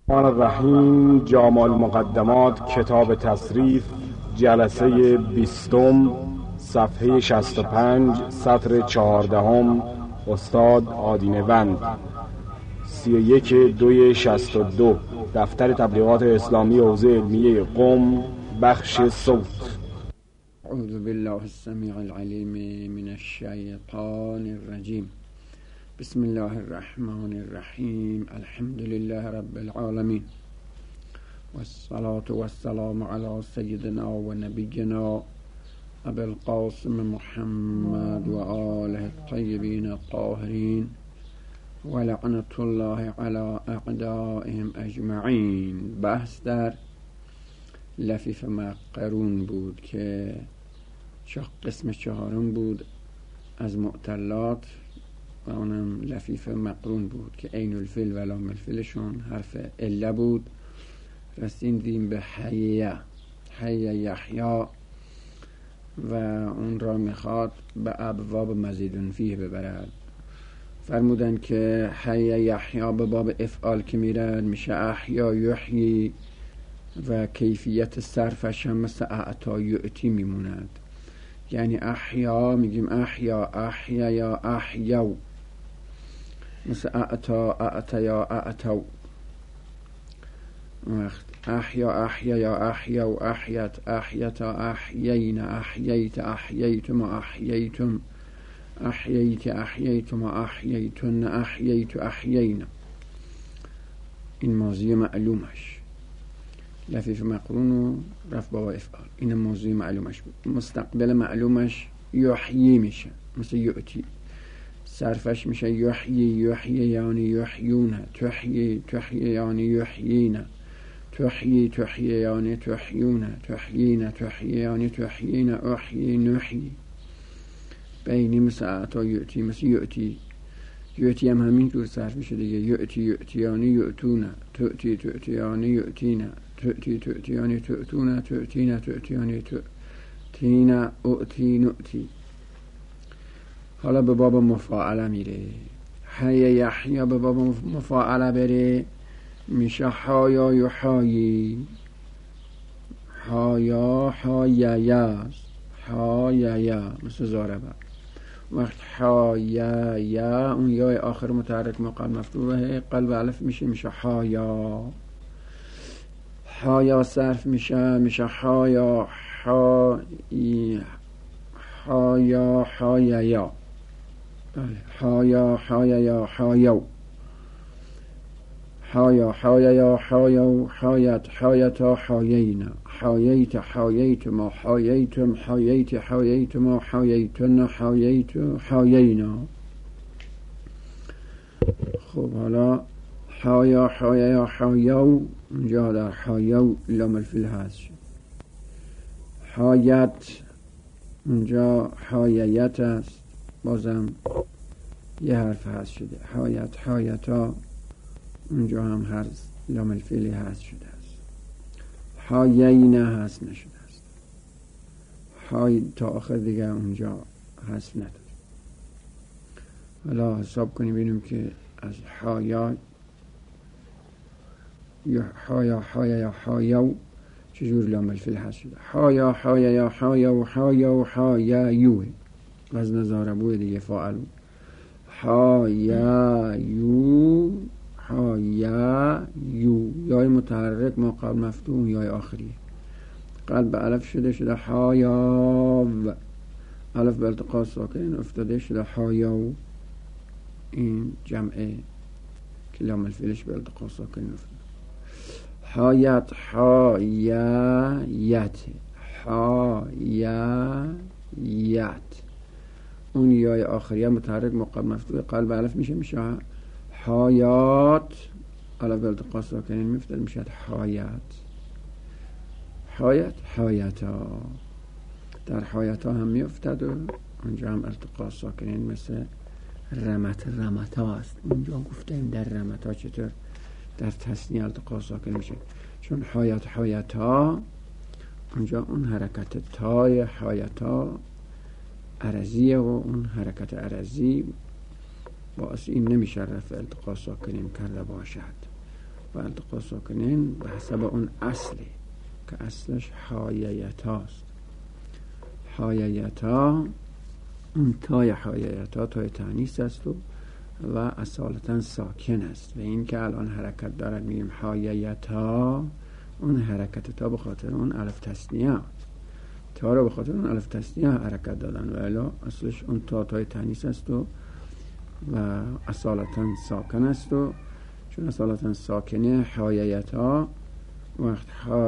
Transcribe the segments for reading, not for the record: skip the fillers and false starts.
الرحمن الرحیم. جامع المقدمات، کتاب تصریف، جلسه 20، صفحه 65، سطر 14. استاد آدینه‌وند، 31/2/62. دفتر تبلیغات اسلامی حوزه علمیه قم، بخش صوت. اعوذ بالله السمیع العلیم من الشیطان الرجیم. بسم الله الرحمن الرحیم. الحمد لله رب العالمین، والصلاة والسلام علی سیدنا و نبینا ابی القاسم محمد و آله الطیبین الطاهرین و لعنت الله علی اعدائهم اجمعین. بحث در لفیف مقرون بود که قسم 4 بود از معتلات و اونم لفیف مقرون بود که عین الفعل و لام الفعلشون حرف عله بود. رسیدیم به حی یحیی و اون را میخواد به ابواب مزید فیه ببرد. فرمودن که حی یحیی به باب افعال که میرد میشه احیا یحیی و کیفیت صرفش هم مثل اعطا یعطی میموند. یعنی احیا میگیم احیا یا احیو، مثل اعطا اعطیا اعطو. احیا یا احیو، احیت احیتا، احیین احییت، احییتم احییتم، احییت احییتم احییتن، احییت احیین. این ماضی معلومش. لفیف مقرون و رفع بابا افعال، این موضوع معلومش بود. مستقبل معلومش یحیی میشه مثل یعطی. صرفش میشه یحیی یعنی یحیون، تحیی یعنی یحیین، تحیی یعنی تحیون، تحیین یعنی تحیین، احیی نحیی. بینی مثل اعطا یعطی، مثل یعطی. یعطی هم همین جور صرف میشه دیگه. یعطی یعنی یعطون، تؤتی یعنی یعطین، تؤتی یعنی تؤتون، تؤتین یعنی تؤتین، اؤتی نؤتی. حالا به باب مفاعله میره. حی یحیی به باب مفاعله بره میشه حایا یحایی، حایا حاییا، حاییا مثل زاربه. وقت حایا اون یای آخر متحرک مقام مفتوحه، قلب الف میشه حایا. حایا صرف میشه حایا حایا حاییا. بله، حایا حاییا حایو، حایا حاییا حایو، حایت حایتا حایینا، حاییت حاییتما حاییتم، حاییت حاییتما حاییتن، حاییت حایینا. خب حالا حایا حاییا حایو، اونجا در حایو لام الفعل هست شد. حایت اونجا حاییت است، بازم یه حرف هست شده. حایت حایتا اونجا هم هست لام الفعلی هست شده است. حایینه هست نشده است. حای تا آخر دیگه اونجا هست نداره. حالا حساب کنیم ببینیم که از حایا حایا حایا حایو چجور لام الفعل هست شده. حایا حایا حایو حایو حایایو وزن نظاره دیگه فاعل. حایایو حایایو، یای متحرک ما قبل مفتوح، یای آخری قلب الف شده حایاو، الف به التقاء ساکن افتاده شده حایاو. این جمعه که لام الفعلش به التقاء ساکن افتاده. حایت حاییت حاییت، اون یای آخریه متحرک مقابل مفتوح قلب الف میشه حایات، الف التقاء ساکنین میفتد میشه حایت. حایت حایتا، در حایتا هم میفتد و اونجا هم التقاء ساکنین مثل رمتا است. اونجا گفتیم در رمتا چطور در تثنیه التقاء ساکن میشه، چون حایت حایتا اونجا اون حرکت تای حایتا عرضیه و اون حرکت عرضی باعث این نمیشه رفع التقاء ساکنین کرده باشد. و التقاء ساکنین به حسب اون اصلی که اصلش حاییتاست. حاییتا، اون تای حاییتا تای تانیث است و اصالتا ساکن است و این که الان حرکت دارد میگیم حاییتا، اون حرکت تا به خاطر اون الف تثنیه، تا رو به خاطر اون الف تثنیه حرکت دادن و الا اصلش اون تای تانیث است و اصالتا ساکن است و چون اصالتا ساکنه حاییتا، وقت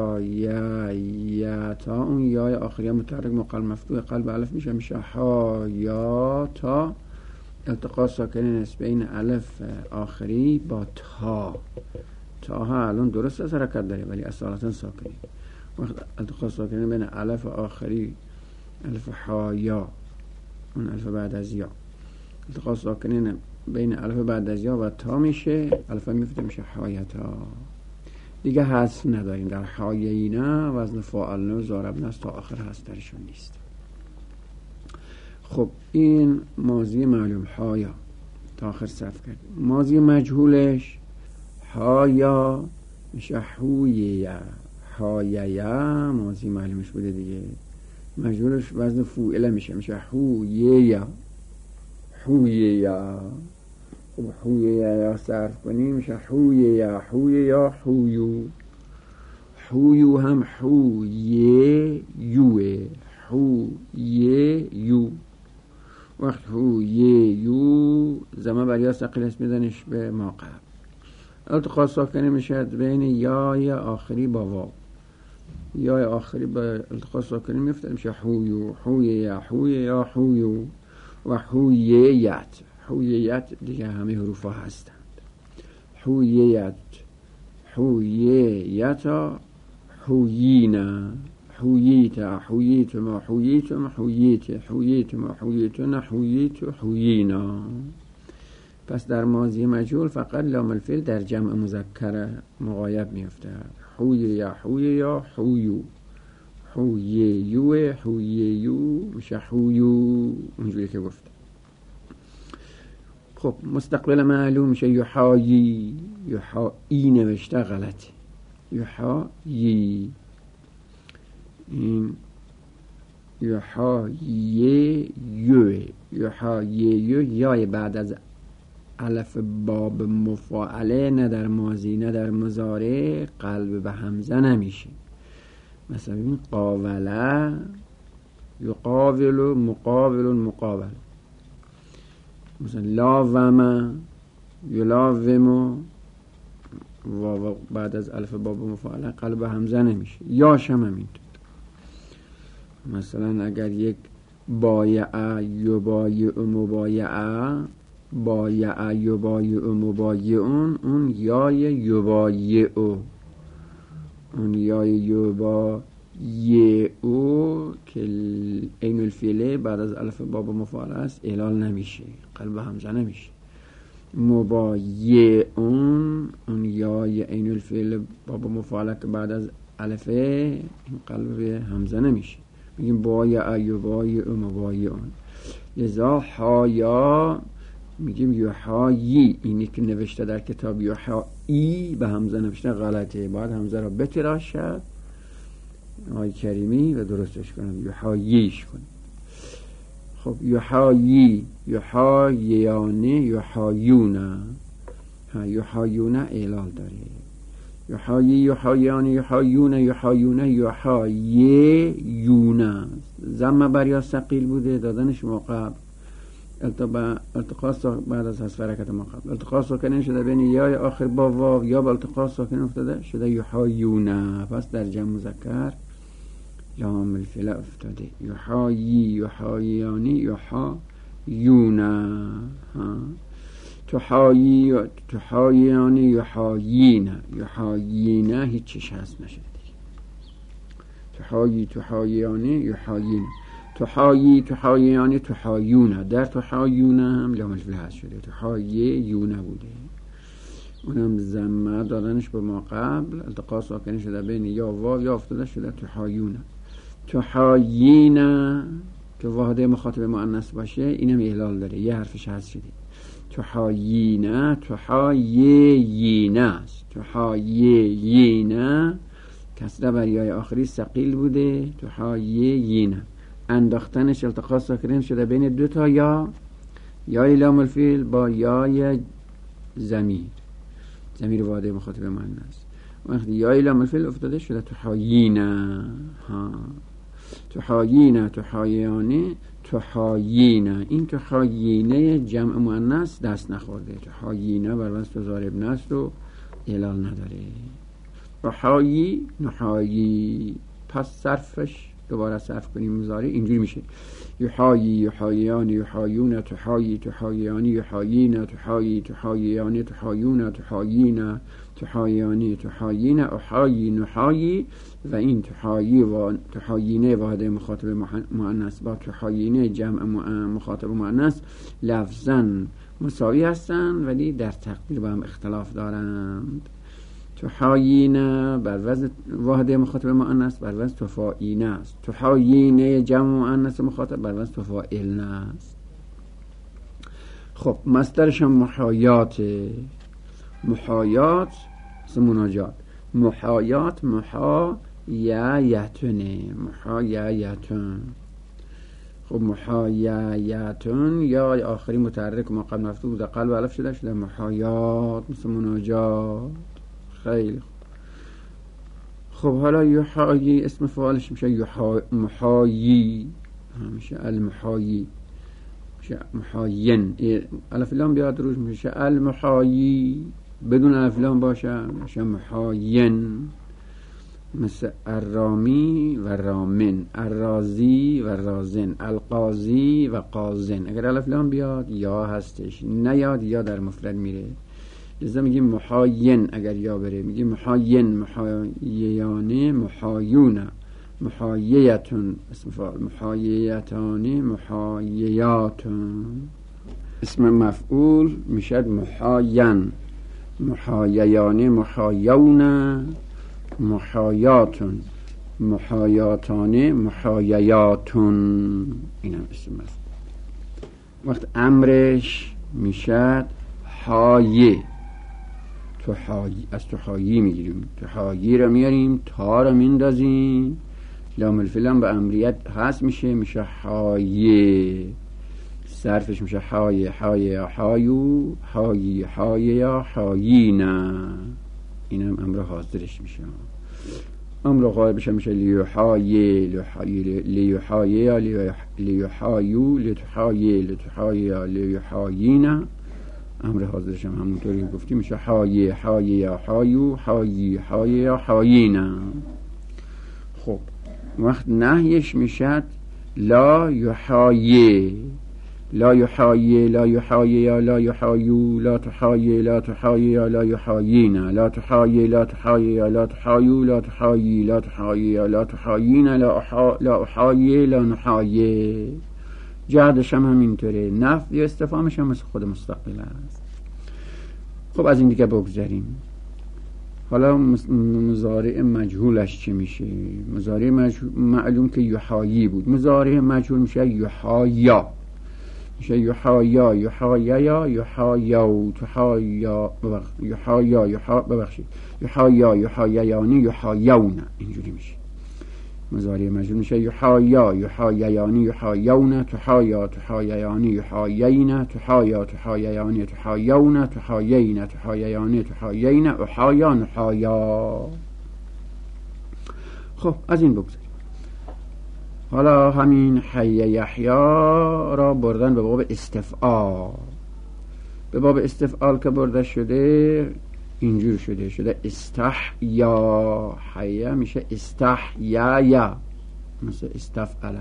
حاییتا اون یای آخری متحرک مقلب مفتوح قلب الف میشه حایاتا. التقاء ساکنین است بین الف آخری با تا ها الان درست از حرکت داره ولی اصالتا ساکنی. وقت التقاء ساکنین بین الف آخری الف حایا، اون الف بعد از یا، التقاء ساکنین بین الف بعد از یا و تا میشه الف میفته میشه حایتا. دیگه حذف نداریم در حایینا، وزن فاعلنا و ضاربنا تا آخر حذف درشون نیست. خب این ماضی معلوم حایا تا آخر صرف کرد. ماضی مجهولش حایا میشه حویه. حاییه ماضی معلومش بوده دیگه، مجهولش وزن فوعله میشه حویه. خب حویه یا صرف کنیم میشه حویه حویو. حویو هم حویه یو. وقت حویه یو زمان بریا ثقیل است میزنش به ما قبل. التقاء ساکنه میشه بین یای آخری با واو. یای آخری با التقاء ساکنه میفته میشه حویو حویو و حوییت دیگه همه حروف ها هستند. حوییتا حویینا حوییتما حویینا. پس در ماضی مجهول فقط لام الفعل در جمع مذکر مغایب میفته. حوییو میشه حویو اونجوری که گفت. خب مستقبل معلوم میشه یحایی نوشته غلطه. یحایی این یحایی یای بعد از الف باب مفاعله نه در ماضی نه در مضارع قلب به همزه نمیشه. مثلا این قاوله یقاول مقابل. مثلا لاوم یلاوم و بعد از الف باب مفاعله قلب به همزه نمیشه. یاشم همینطور. مثلا اگر یک بایع یبایع مبایعون، اون یای یبایعو، اون یای یبایعو که عین الفعله بعد از الف باب مفاعله است اعلال نمیشه، قلب همزه نمیشه. مبایعون اون یای عین الفعله باب مفاعله که بعد از الف این قلب همزه نمیشه، میگیم بایع یبایع مبایعون. لذا حایا میگیم یحایی، اینی که نوشته در کتاب یحایی به همزه نوشته غلطه، باید همزه را بتراشد آی کریمی و درستش کنم، یحاییش کنم. خب یحاییانه یحایونه اعلال داره. یحاییانه یحاییونه ضمه بر یا ثقیل بوده دادنش ما قبل. التقاء بعد از حذف حرکت ما قبل التقاء ساکنه شده بین یای آخر با واو یا با التقاء ساکنه افتاده شده یحایونه. پس در جمع مذکر لام الفعل افتاده. یحاییانی یحایونه. تحاییانی یحایینه هیچ چیش هست نشده دیگه. تحاییانی یحایینه. تحاییانی تحایونه. در تحایونه هم لام الفعل هست شده، تحاییونه بوده، اونم ضمه دادنش به ما قبل. التقاء ساکنه شده بین یا واو یا افتاده شده تحایونه. تحایینا که واحده مخاطب مؤنث باشه اینم اعلال داره، یه حرفش حذف شده. تحایینا، تحایینا است. تحایینا کسره بر یای آخری ثقیل بوده. تحایینا انداختنش التقاء ساکنین شده بین دو تا یا، یای لام الفیل با یای ضمیر واحده مخاطب مؤنث. وقتی یای لام الفیل افتاده شده تحایینا. تحایینا، تحاییانه، تحایینا. این تحایینه جمع مؤنث دست نخورده. تحایینا بر وزن ضارب نست و اعلال نداره. تحایی، نحایی. پس صرفش دوباره صرف کنیم مضارع اینجوری میشه: یحایی، یحاییان، یحایون، تحایی، تحاییانی، یحایینا، تحایی، تحاییانی، تحایون، تحایینا، تحاییانی، تحایینا، احایی، نحایی. و این تحایی و تحایینه واحده مخاطب مؤنث با تحایینه جمع مخاطب مؤنث لفظاً مساوی هستند ولی در تقدیر با هم اختلاف دارند. تحایینه بر وزن واحده مخاطب مؤنث بر وزن تفاعینه است. تحایینه جمع مؤنث مخاطب بر وزن تفاعلنه است. خب مصدرش هم محایات. محایات مناجات. محایات محاییتونه. محاییتون. خب محاییتون یا آخری متحرک ما قبل مفتوح بوده قلب الف شده محایات مثل مناجات. خیلی خب حالا یحایی اسم فاعلش میشه محایی، میشه المحایی، میشه محاین. الف لام بیاد روش میشه المحایی، بدون الف لام باشه میشه محاین. مثل الرامی و رامن، الرازی و رازن، القاضی و قازن. اگر الف لام بیاد یا هستش، نیاد یا در مفرد میره. لذا میگیم محاین اگر یا بره، میگیم محاین، محاییانه، محایونه، محاییتون اسم فاعل، محاییتانه، محاییاتون. اسم مفعول میشد محاین، محاییانه، محایونه، محایاتون، محایاتانه، محاییاتون. این هم اسم مفعول. وقت امرش میشد حایه. تحایی از تحایی میگیریم، تحایی رو میاریم، تا رو میندازیم، لام الفعل هم به امریت هست میشه حایه. صرفش میشه حایه، حایه، حایو، حایی، حایه یا حایینا. این هم امر حاضرش میشه. امر غایبش میشه لیحایه، لیحایه یا لیحایو، لتحایه، لتحایه یا لیحایینا. امر حاضرش هم همونطوری گفتیم میشه حایه، حایه یا حایو، حایی، حایه یا حایینا. خب وقت نهیش میشد لا یحایه، لا یحایه، لا یحایه یا لا یحایو، لا تحایه، لا تحایه یا لا یحایینا، لا تحایه، لا تحایه یا لا تحایو، لا تحایی، لا تحایه یا لا تحایینا، لا احایه، لا نحایه. جهدش هم همینطوره. نفی یا استفهامش هم مثل خود مستقل است. خب از این دیگه بگذاریم. حالا مضارع مجهولش چی میشه؟ مضارع معلوم که یحایی بود. مضارع مجهول میشه یحایا، میشه یحایا، یحایا، یحایو، تحایا، یحایا، ببخشید، یحایا، یحاییانی، یحایون. اینجوری میشه. مضارع مجهول میشه یحایا، یحاییانی، یحایون، تحایا، تحاییانی، یحایینا، تحایا، تحاییانی، تحایون، تحایینا، تحاییانی، تحایینا، احایا، نحایا. خب از این بگذاریم. حالا همین حی یحیا را بردن به باب استفعال. به باب استفعال که برده شده اینجور شده استحیا. حیا میشه استحیا، مثل استفعل.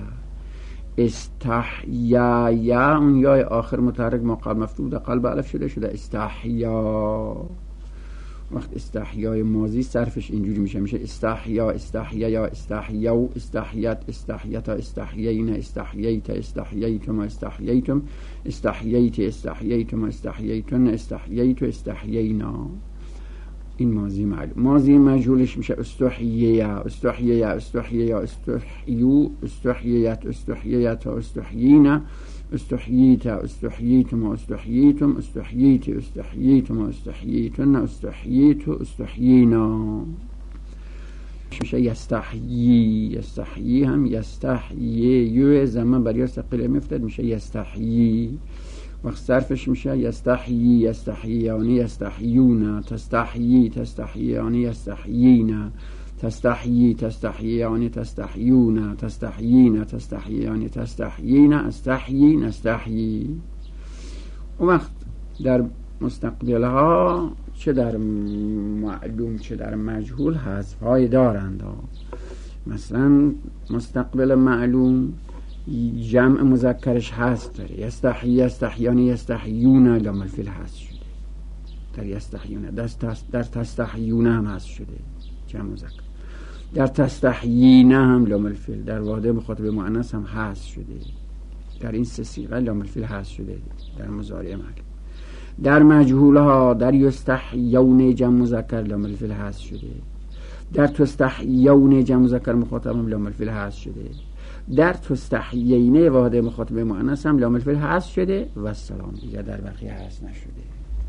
استحیا اون یای آخر متحرک ما قبل مفتوح در قلب الف شده استحیا. وقت استحیای ماضی صرفش اینجوری میشه استحیا، استحیا، استحیو، استحیت، استحیتا، استحیینا، استحییت، استحییتم، استحییتم، استحییت، استحییتم، استحییتن، استحییت، استحیینا. این ماضی معلوم. ماضی مجهولش میشه استحییه، استحییه، استحییه، استحیو، استحییت، استحییت، استحیینا، استحییت، استحییتم، استحییتم، استحییت، استحییتم، استحییتن، استحییت، استحیینا. میشه یستحیی. یستحیی هم یستحیی، یو زمان برای ثقیل میفتد میشه یستحیی. وقت صرفش میشه یستحیی، یستحییانی، یستحیون، تستحیی، تستحییانی، یستحیینا، تستحیی، تستحییانی، تستحیون، تستحیینا، تستحییانی، تستحیینا، استحیی، نستحیی. اون وقت در مستقبل ها چه در معلوم چه در مجهول حذف های دارند. مثلا مستقبل معلوم جمع مذکرش هست داره، یستحیی، یستحییانی، یستحیون، لام الفیل هست شده در یستحیون. در تستحیون هم هست شده جمع مذکر. در تستحیین هم لام الفیل. در واحد مخاطب مؤنث هم هست شده. در این سه صیغه لام الفیل هست شده در مضارع معلوم. در مجهول ها در یستحیون جمع مذکر لام الفیل هست شده. در تستحیون جمع مذکر مخاطب هم لام الفیل هست شده. در تستحیین واحد مخاطب مؤنث هم لام الفیل هست شده و السلام. دیگه در بقیه هست نشده.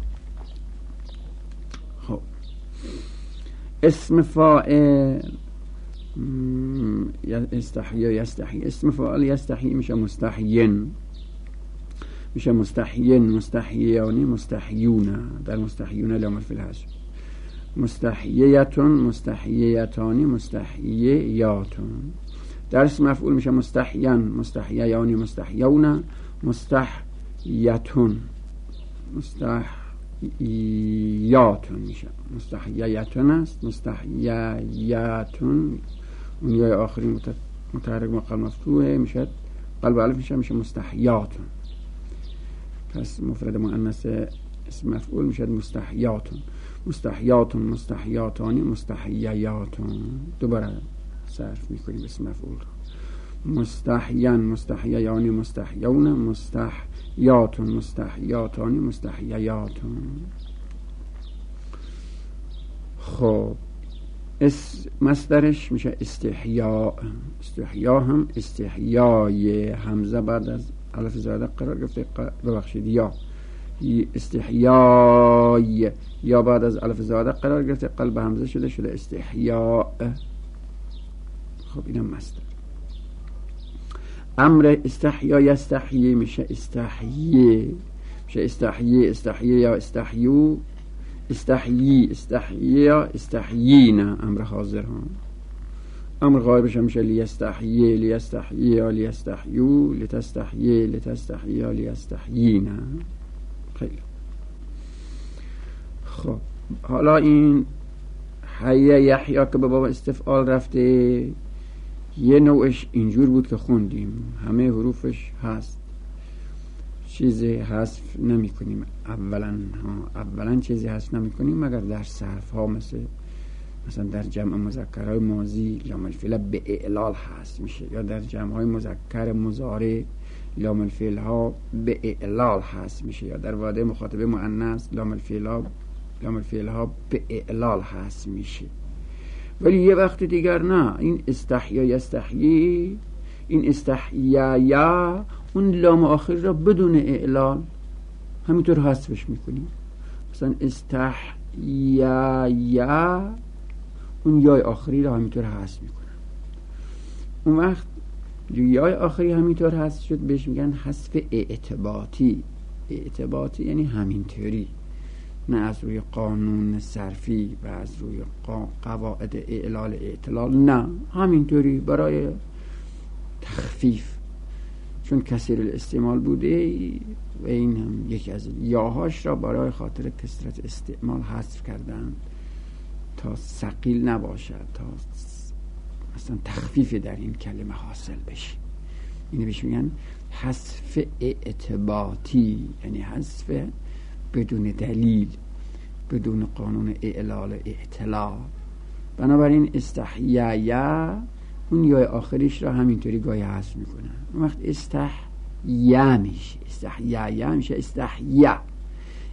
خب اسم فاعل استحیی، یستحیی. اسم فاعل یستحیی میشه مستحیین، میشه مستحیین، مستحییانی، مستحیون. در مستحیون لام الفیل هست. مستحییتون، مستحییتانی، مستحییاتون. در اسم مفعول میشه مستحیان، مستحییانی، مستحیون، مستحییتون، مستحییاتون میشه. مستحییتون است، مستحییاتون. اون یای آخری متحرک مقام مفتوحه میشه قلب الف میشه مستحییاتون. پس مفرد مؤنث اسم مفعول میشه مستحییاتون، مستحییاتون، مستحییاتانی، مستحییاتون. دوباره صرف میکنیم اسم مفعول. مستحیان، مستحییانی، مستحیون، مستحییاتون، مستحییاتانی، مستحییاتون. خب مصدرش میشه استحیاء. استحیاء هم استحیای، همزه بعد از الف زائده قرار گرفته. ببخشید یا استحیای، یا بعد از الف زائده قرار گرفته قلب همزه شده استحیاء. خب اینم مصدر. امر استحیا یستحیی میشه استحیی، میشه استحیی، استحیی یا استحیو، استحیی، استحیی یا استحیینا. امر حاضر هم. امر غایبش هم میشه لیستحیی، لیستحیی یا لیستحیو، لتستحیی، لتستحیی یا لیستحیینا. خیلی خب حالا این حی یحیا که به باب استفعال رفته، یه نوعش اینجور بود که خوندیم همه حروفش هست، چیزی حذف نمی کنیم. اولا چیزی حذف نمی کنیم مگر در صرف ها، مثلا در جمع مذکرهای ماضی لام الفعل به اعلال حذف میشه، یا در جمع های مذکر مضارع لام الفعل ها به اعلال حذف میشه، یا در واحد مخاطب مؤنث لام الفعل ها به اعلال حذف میشه. ولی یه وقت دیگر نه، این استحیا یستحیی، این استحیا اون لام آخر را بدون اعلال همینطور حذفش میکنیم. مثلا استحیا اون یای آخری را همینطور حذف میکنن. اون وقت یای آخری همینطور حذف شد بهش میگن حذف اعتباطی. اعتباطی یعنی همینطوری، نه از روی قانون صرفی و از روی قواعد اعلال اعتلال، نه همینطوری برای تخفیف، چون کثیر الاستعمال بوده و این هم یکی از یاهاش را برای خاطر کثرت استعمال حذف کردن تا ثقیل نباشد، تا مثلا تخفیف در این کلمه حاصل بشه. اینو بهش میگن حذف اعتباطی، یعنی حذف بدون دلیل، بدون قانون اعلال اعتلال. بنابراین استحیا اون یای آخریش را همینطوری گاهی حذف میکنن. اون وقت استحیا میشه، استحیا میشه استحیا.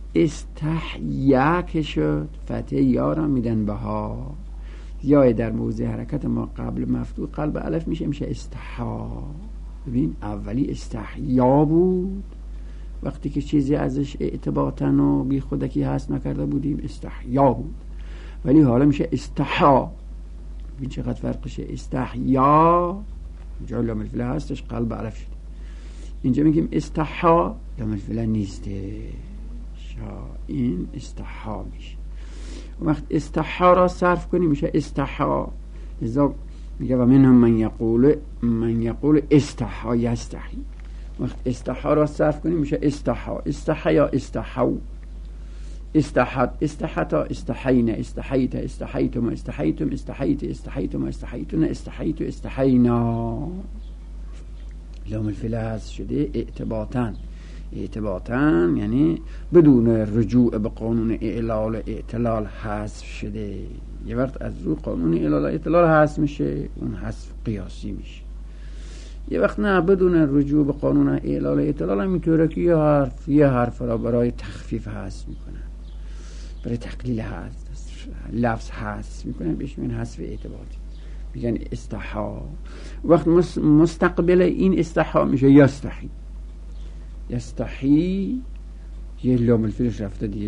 استحیا که شد فتح یا را میدن به ها. یا در موضع حرکت ما قبل مفتوح قلب الف میشه استحا. ببین اولی استحیا بود وقتی که چیزی ازش اعتباطا و بی خودکی هست نکرده بودیم استحیا بود، ولی حالا میشه استحا. ببین چقدر فرقشه. استحیا اینجا لام الفعل هستش قلب الف شد، اینجا میگیم استحا لام الفعل نیسته، این استحا میشه. وقت استحا را صرف کنیم میشه استحا. لذا میگه و منهم من یقول استحا یستحی. وقت استحا را صرف کنیم میشه استحا. استحیا استحو. استحت استحتا استحینا استحیت استحیتم استحیتم استحیت استحیتم استحیتن استحیت استحینا. لام الفعل هست شده اعتباطا. اعتباطا یعنی بدون رجوع به قانون اعلال اعتلال حذف شده. یه وقت از رو قانون اعلال اعتلال حذف میشه، اون حذف قیاسی میشه. یه وقت نه، بدون رجوع به قانون اعلال اعتلال هم اینطوره که یه حرف را برای تخفیف حذف میکنن، برای تقلیل حذف لفظ حذف میکنن، بهش میگن حذف اعتباطی، میگن استحا. وقت مستقبل این استحا میشه یستحی. یستحی یه لام الفعلش رفته دیگه.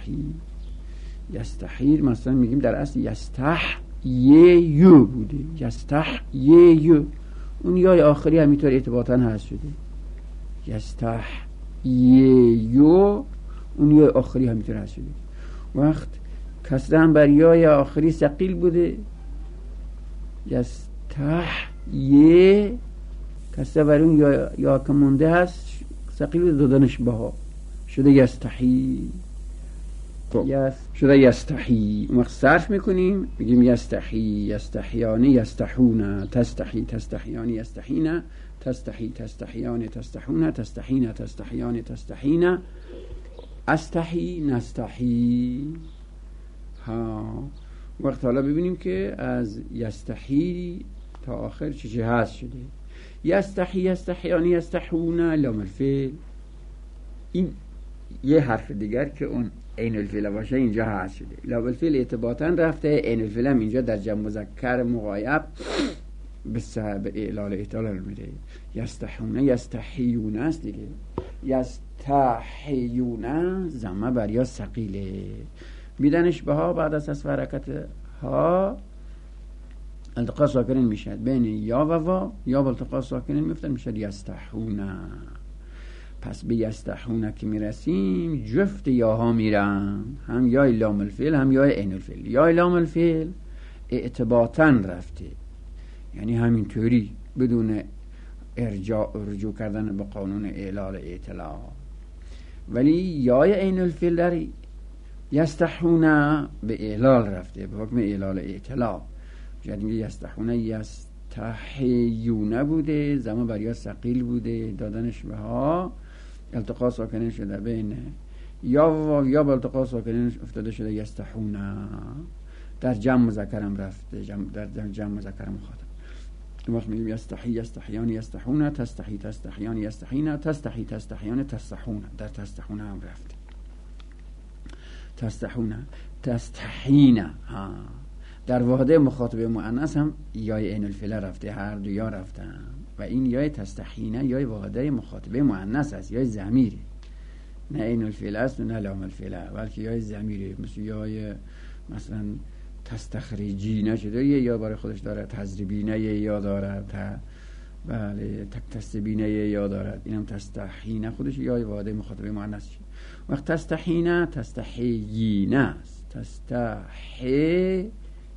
یستحی مثلا میگیم در اصل یستحییو بوده. یستحییو اون یای آخری همینطور اعتباطا هست شده. یستحییو اون یای آخری همینطور هست شده. وقت کسره هم بر یای آخری ثقیل بوده. یستحیی کسره بر اون یا که مونده هست ثقیل دادنش بها شده یستحی. شده یستحی. وقت صرف میکنیم بگیم یستحی یستحیانی یستحون تستحی تستحیانی یستحین تستحی تستحیان تستحون تستحین تستحیان تستحین استحی نستحی. وقت حالا ببینیم که از یستحی تا آخر چی هست شده. یستحی یستحیانی یستحون لام الفعل. این یه حرف دیگر که اون عین الفعل باشه اینجا هست شده. لام الفعل اعتباطا رفته، عین الفعل هم اینجا در جمع مذکر مغایب به اعلال اعتلال میره. یستحون یستحیون است دیگه. یستحیون ضمه بر یا ثقیله میدنش بها بعد از حرکت ها التقاء ساکنین میشد بین یا و وا، یا با التقاء ساکنین میفتن میشد یستحون. پس به یستحون که میرسیم جفت یاها میرن، هم یای لام الفعل هم یای عین الفعل. یای لام الفعل اعتباطا رفته، یعنی همینطوری بدون رجوع کردن به قانون اعلال اعتلال. ولی یای عین الفعل در یستحون به اعلال رفته، به حکم اعلال اعتلال. جد میگه یستحون یستحیون بوده، زمان بر یا ثقیل بوده، دادنش به ها التقاء ساکنین شده بین یا با التقاء ساکنین افتاده شده یستحون. در جمع مذکرم رفته، در جمع مذکر مخاطب. وقت میگیم یستحی یستحیان یستحون تستحی تستحیان یستحین تستحی تستحیان تستحون. در تستحون هم رفته. تستحون تستحین. در واحده مخاطب مؤنث هم یای عین الفعل رفته، هر دو یا رفتن. و این یای تستحینه یای واحده مخاطب مؤنث است، یای ضمیره، نه عین الفعل است و نه لام الفعل، بلکه یای ضمیره. مثل یای مثلا تستخرجی نشده یه یا برای خودش داره، تضریبینه یه یا داره، بله تکتسبینه یه یا داره. اینم تستحینه خودش یای واحده مخاطب مؤنث. وقت تستحینه تستحیینه است. تستحی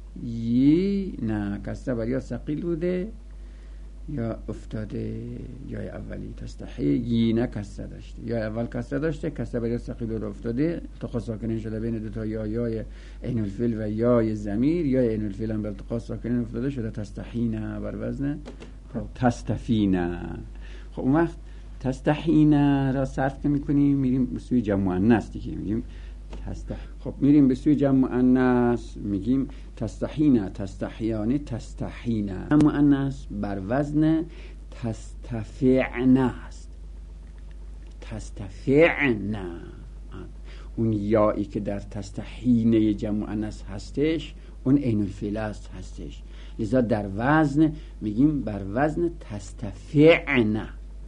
نه کسره بر یا ثقیل بوده یا افتاده. یای اولی تستحی نه کسره داشته، یا اول کسره داشته، کسره بر یا ثقیل رو افتاده، التقاء ساکنین شده بین دو تا یای عین الفعل و یای ضمیر. یا عین الفعل هم به التقاء ساکنین افتاده شده تستحینه بر وزن تستفینه. خب اون وقت تستحینه را صرف که میکنیم میریم به سوی جمع مؤنث دیگه، میگیم خب میریم به سوی جمع مؤنث میگیم تستحینه تستحیانه تستحینه. مؤنث بر وزن تستفعنه است. تستفعنه. اون یایی که در تستحینه جمع مؤنث هستش اون عین الفعل هستش. لذا در وزن میگیم بر وزن تستفعن.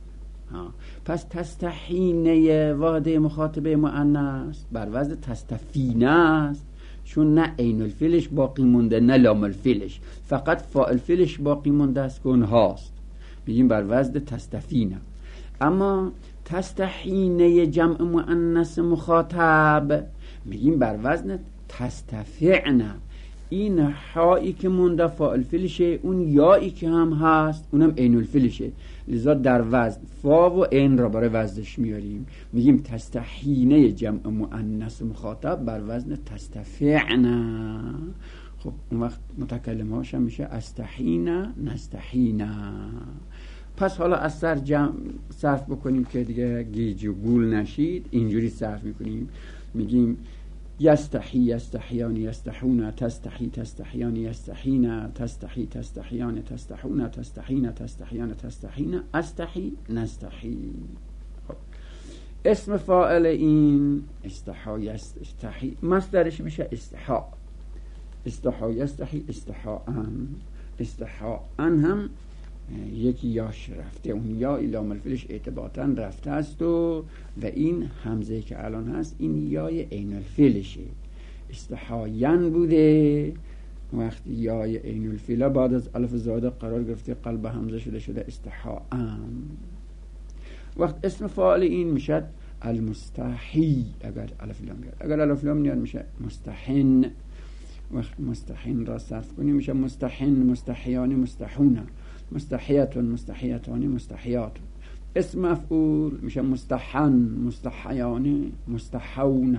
پس تستحینه واحده مخاطبه مؤنث بر وزن تستفینه است، چون نه عین الفعلش باقی مونده نه لام الفعلش، فقط فاعل فعلش باقی مونده است که اونهاست، میگیم بر وزن تستفینه. اما تستحینه جمع مؤنث مخاطب میگیم بر وزن تستفعنه. این حایی که مونده فاعل فعلشه، اون یایی که هم هست اونم عین الفعلشه، لذا در وزن فا و عین را برای وزنش میاریم، میگیم تستحینه جمع مؤنث مخاطب بر وزن تستفعنه. خب اون وقت متکلم هاش هم میشه استحینه نستحینه. پس حالا از سر صرف بکنیم که دیگه گیج و گول نشید. اینجوری صرف میکنیم، میگیم یستحی یستحیان یستحون، تستحی تستحیان یستحین، تستحی تستحیان تستحون، تستحین تستحیان تستحین، استحی نستحی. خب اسم فاعل این استحا یستحی، مصدرش میشه استحا. استحا یستحی استحاءن. استحاءن هم یکی یاش رفته، اون یا لام الفعلش اعتباطا رفته است و این همزه که الان هست این یای عین الفعلشه. استحاین بوده، وقتی یای عین الفعل بعد از الف زاده قرار گرفته قلب همزه شده استحاءن. وقت اسم فاعل این میشه المستحی اگر الف لام بیاد، اگر الف لام نیاد میشه مستحن. وقت مستحن را صرف کنیم میشه مستحن مستحیان مستحونه، مستحیتون مستحیتانی مستحیات. اسم مفعول میشه مستحن مستحیانی مستحونه،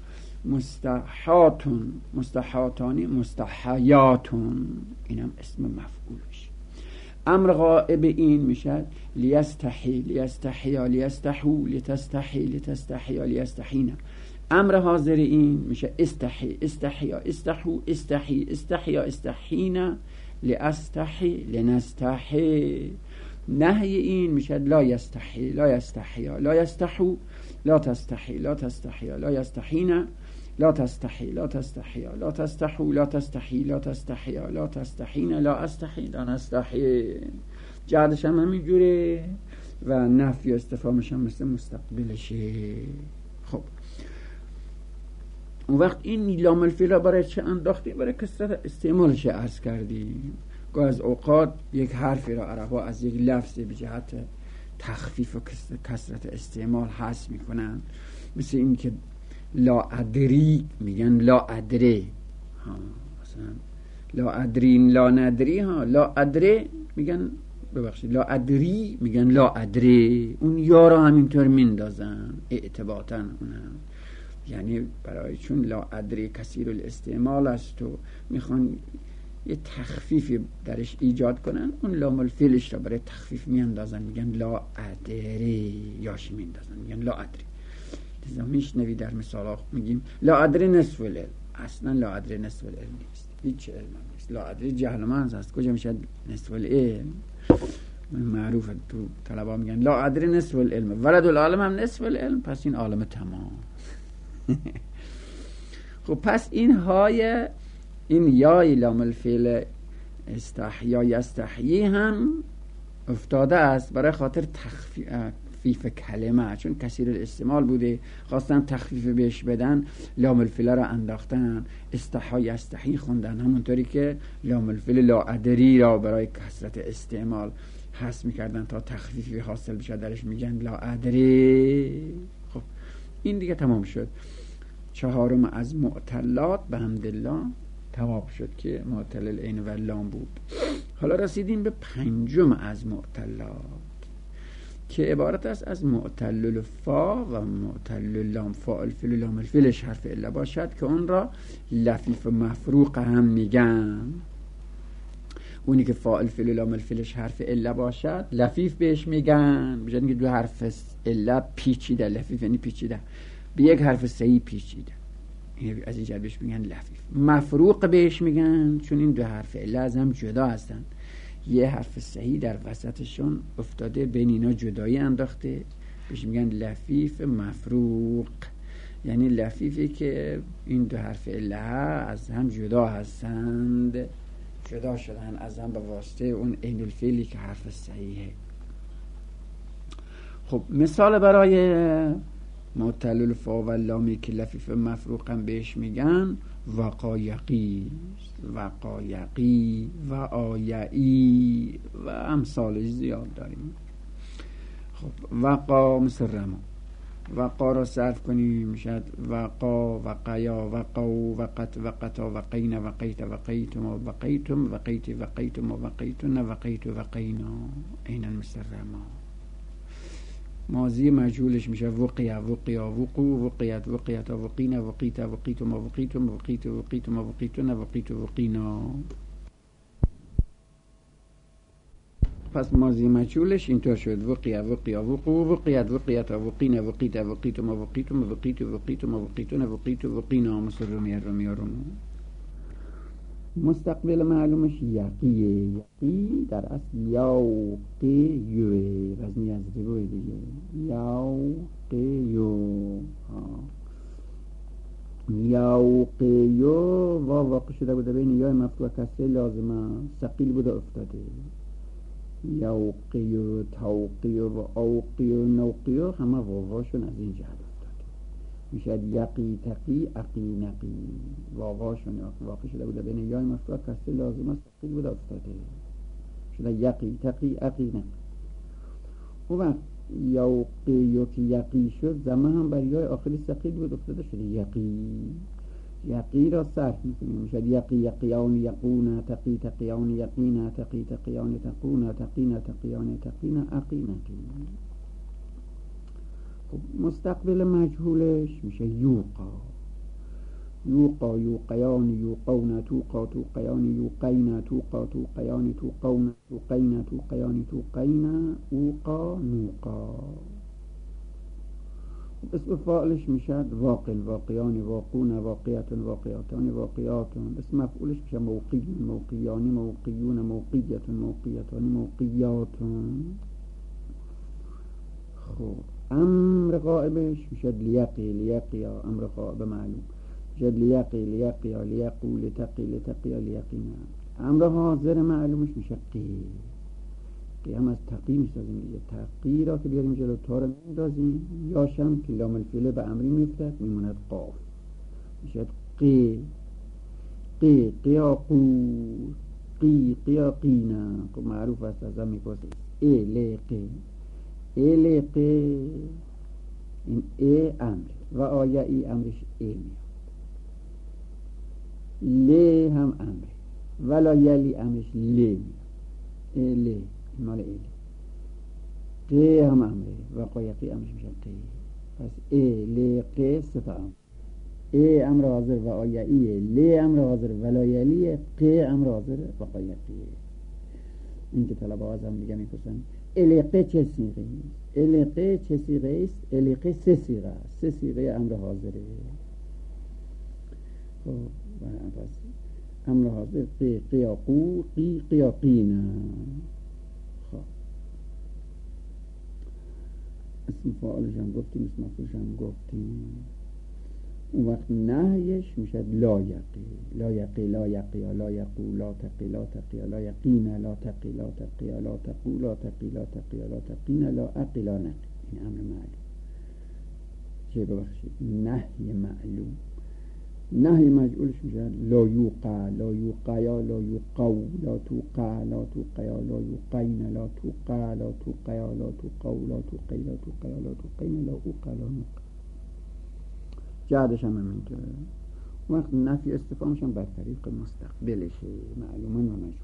مستحاتون مستحاتانی مستحیاتون، اینم اسم مفعولش. امر غائب این میشه لیستحی لیستحیا لیستحو لتستحی لتستحیا لیستحینا. امر حاضر این میشه استحی استحیا استحو استحی استحیا استحینا لاستحی لنستحی. نهی این میشه لا یستحی لا یستحیا لا یستحو لا تستحی لا تستحیا لا یستحینا لا تستحی لا تستحیا لا تستحو لا تستحی لا تستحیا لا تستحینا لا استحی لا نستحی. جهتش هم همین جوره و نفی و استفهامش هم مثل مستقبلشه. خب اون وقت این لام الفعل برای چه انداختیم؟ برای کثرت استعمالش عرض کردیم. گاه از اوقات یک حرفی را عربا از یک لفظی به جهت تخفیف و کثرت استعمال حذف میکنن، مثل این که لا ادری میگن لا ادری، مثلا لا ادرین لا ندری، لا ادری میگن ببخشید لا ادری میگن لا ادری، اون یا را همینطور میندازن اعتباطا اونم، یعنی برای چون لا ادری کثیر الاستعمال است و میخوان یه تخفیفی درش ایجاد کنن، اون لام الفعلش را برای تخفیف میاندازن، میگن لا ادری، یاش میاندازن میگن لا ادری. لذا میشنوی در مثال ها میگیم لا ادری نصف العلم، اصلا لا ادری نصف العلم نیست، هیچ علم نیست. لا ادری جهل محض است، کجا میشه نصف العلم؟ معروفه تو طلبا میگن لا ادری نصف العلم، ولد العالم هم نصف العلم، پس این عالم تمام. خب پس این های این یای لام الفعل استحیا یستحیی هم افتاده است برای خاطر تخفیف کلمه، چون کثیر الاستعمال بوده خواستن تخفیف بهش بدن، لام الفعل را انداختن استحیا یستحیی خوندن، همونطوری که لام الفعل لا ادری را برای کثرت استعمال حذف میکردن تا تخفیفی حاصل بشه درش، میگن لا ادری. خب این دیگه تمام شد. چهارم از معتلات به حمدالله تمام شد که معتل العین و لام بود. حالا رسیدیم به پنجم از معتلات که عبارت است از معتل الفا و معتل اللام. فاعل فعل لام الفعلش حرف الا باشد که اون را لفیف مفروق هم میگن. اونی که فاعل فعل لام الفعلش حرف الا باشد لفیف بهش میگن، بجن که دو حرف الا پیچیده، لفیف یعنی پیچیده، به یک حرف صحیح پیچیده، از این جهت بهش میگن لفیف. مفروق بهش میگن چون این دو حرف الا از هم جدا هستن، یه حرف صحیح در وسطشون افتاده، بین اینا جدایی انداخته، بهش میگن لفیف مفروق. یعنی لفیفی که این دو حرف اله از هم جدا هستند، جدا شدن از هم به واسطه اون عین الفعلی که حرف صحیحه. خب مثال برای معتل الفا و لامی که لفیف مفروقم بهش میگن وقایقی، وقایقی و آیعی و امثالش زیاد داریم. خب وقا مثل رما، وقا را صرف کنیم میشد وقا، وقیا، وقو، وقت، وقتا، وقین، وقیت، وقیتم، وقیتم، وقیت، وقیتم، وقیتن، وقیت، وقینا. عیناً مثل رما. ماضی مجهولش میشه وقیا، وقیا، وقو، وقیت، وقیتا، وقینا، وقیت، وقیتم، وقیتم، وقیت، وقیتم، وقیتن، وقیت، وقینا. پس ماضی مجهولش اینطور شد وقیا، وقیا، وقو، وقیت، وقیتا، وقینا، وقیت، وقیتم، وقیتم، وقیت، وقیتم، وقیتن، وقیت، وقینا. مثل رمی، رمی، رمو. مستقبل معلومش یقیه. یقی در اصل یوقی یوه، وزنی از روی دیگه یوقی یو. یوقی یو واقع شده بوده بین یا مفتوح کسره لازمه ثقیل بوده افتاده. یوقی و توقی و اوقی و نوقی و همه واواشون از این جهت افتاده. میشه یقی، تقی، عقی، نقی. واواشون واقع شده بوده بین یا مفتوح کسره لازمه ثقیل بوده افتاده، شده یقی، تقی، عقی، نقی. اون وقت یوقی یو که یقی شد زمان هم بر یای آخری ثقیل بود افتاده، شده یقی. یقی را صرف میکنیم میشد یقی، یقیان، یقونا، تقی، تقیان، یقینا، تقی، تقیان، تقونا، تقینا، تقیان، تقینا، عقی، نقی. خب مستقبل مجهولش میشه یوقا. یوقا، یوقیان، یوقونا، توقا، توقیان، یوقینا، توقا، توقیان، توقونا، توقینا، توقیان، توقینا، اوقا، نوقا. اسم فاعلش میشه واقع، واقعان، واقعون، واقعیت، واقعیاتان، واقعیاتون. اسم مفعولش میشه موقعی، موقعیانی، موقعیون، موقعیت، موقعیتان، موقعیاتون. خب امر غائبش میشه لیقی، لیقیا. امر غائب معلوم میشه لیقی، لیقیا، لیقو، لتقی، لتقیا، لیقینا. امر حاضر معلومش میشه قی. هم از تقی میسازیم دیگه. تقی را که بیاریم جلو تا رو میندازیم، یاشم که لام الفعل به امری میفتد میموند قاف، میشه قی، قی، قیاقو، قی، قیاقینا. خب معروف است از هم میپرسه ای لقی، ای لقی. این ای امر و آیه ای امرش ای میاد. لی هم امره ولا یلی امرش لی میاد. ای لی مال ایله. قی هم امره و قایقی امرش میشه قی. پس ای لی قی ستا امر. ای امر حاضر و آیعیه، لی امر حاضر ولا یلیه، قی امر حاضر و قایقیه. این که طلبه ها هم دیگه میپرسن الیقه چه سیغه است؟ الیقه چه سیغه است؟ الیقه سه سیغه است. سه سیغه امر حاضره. خب پس امر حاضر قی، قیاقو، قی، قیاقینا. اسم فاعلش هم گفتیم، اسم مفعولش هم گفتیم. اون وقت نهیش میشه لا یقی، لا یقی، لا یقی، لا یقو، لا تقی، لا تقی، لا یقینا، لا تقی، لا تقی، لا تقو، لا تقی، لا تقی، لا تقینا، لا عقی، لا نقی. این امر معلوم. چه ببخشید نهی معلوم. نهی مجعولش میشه لا یوقع، لا یوقیا، لا یوقو، لا توقع، لا توقیا، لا یوقینا، لا توقع، لا توقیا، لا توقو، لا توقی، لا توقیا، لا توقینا، لا اوقع، لا نوقع. جهدش هم همینطوره. وقت نفی استفهامش هم بر طریق مستقبلشه، معلومه و مجهول.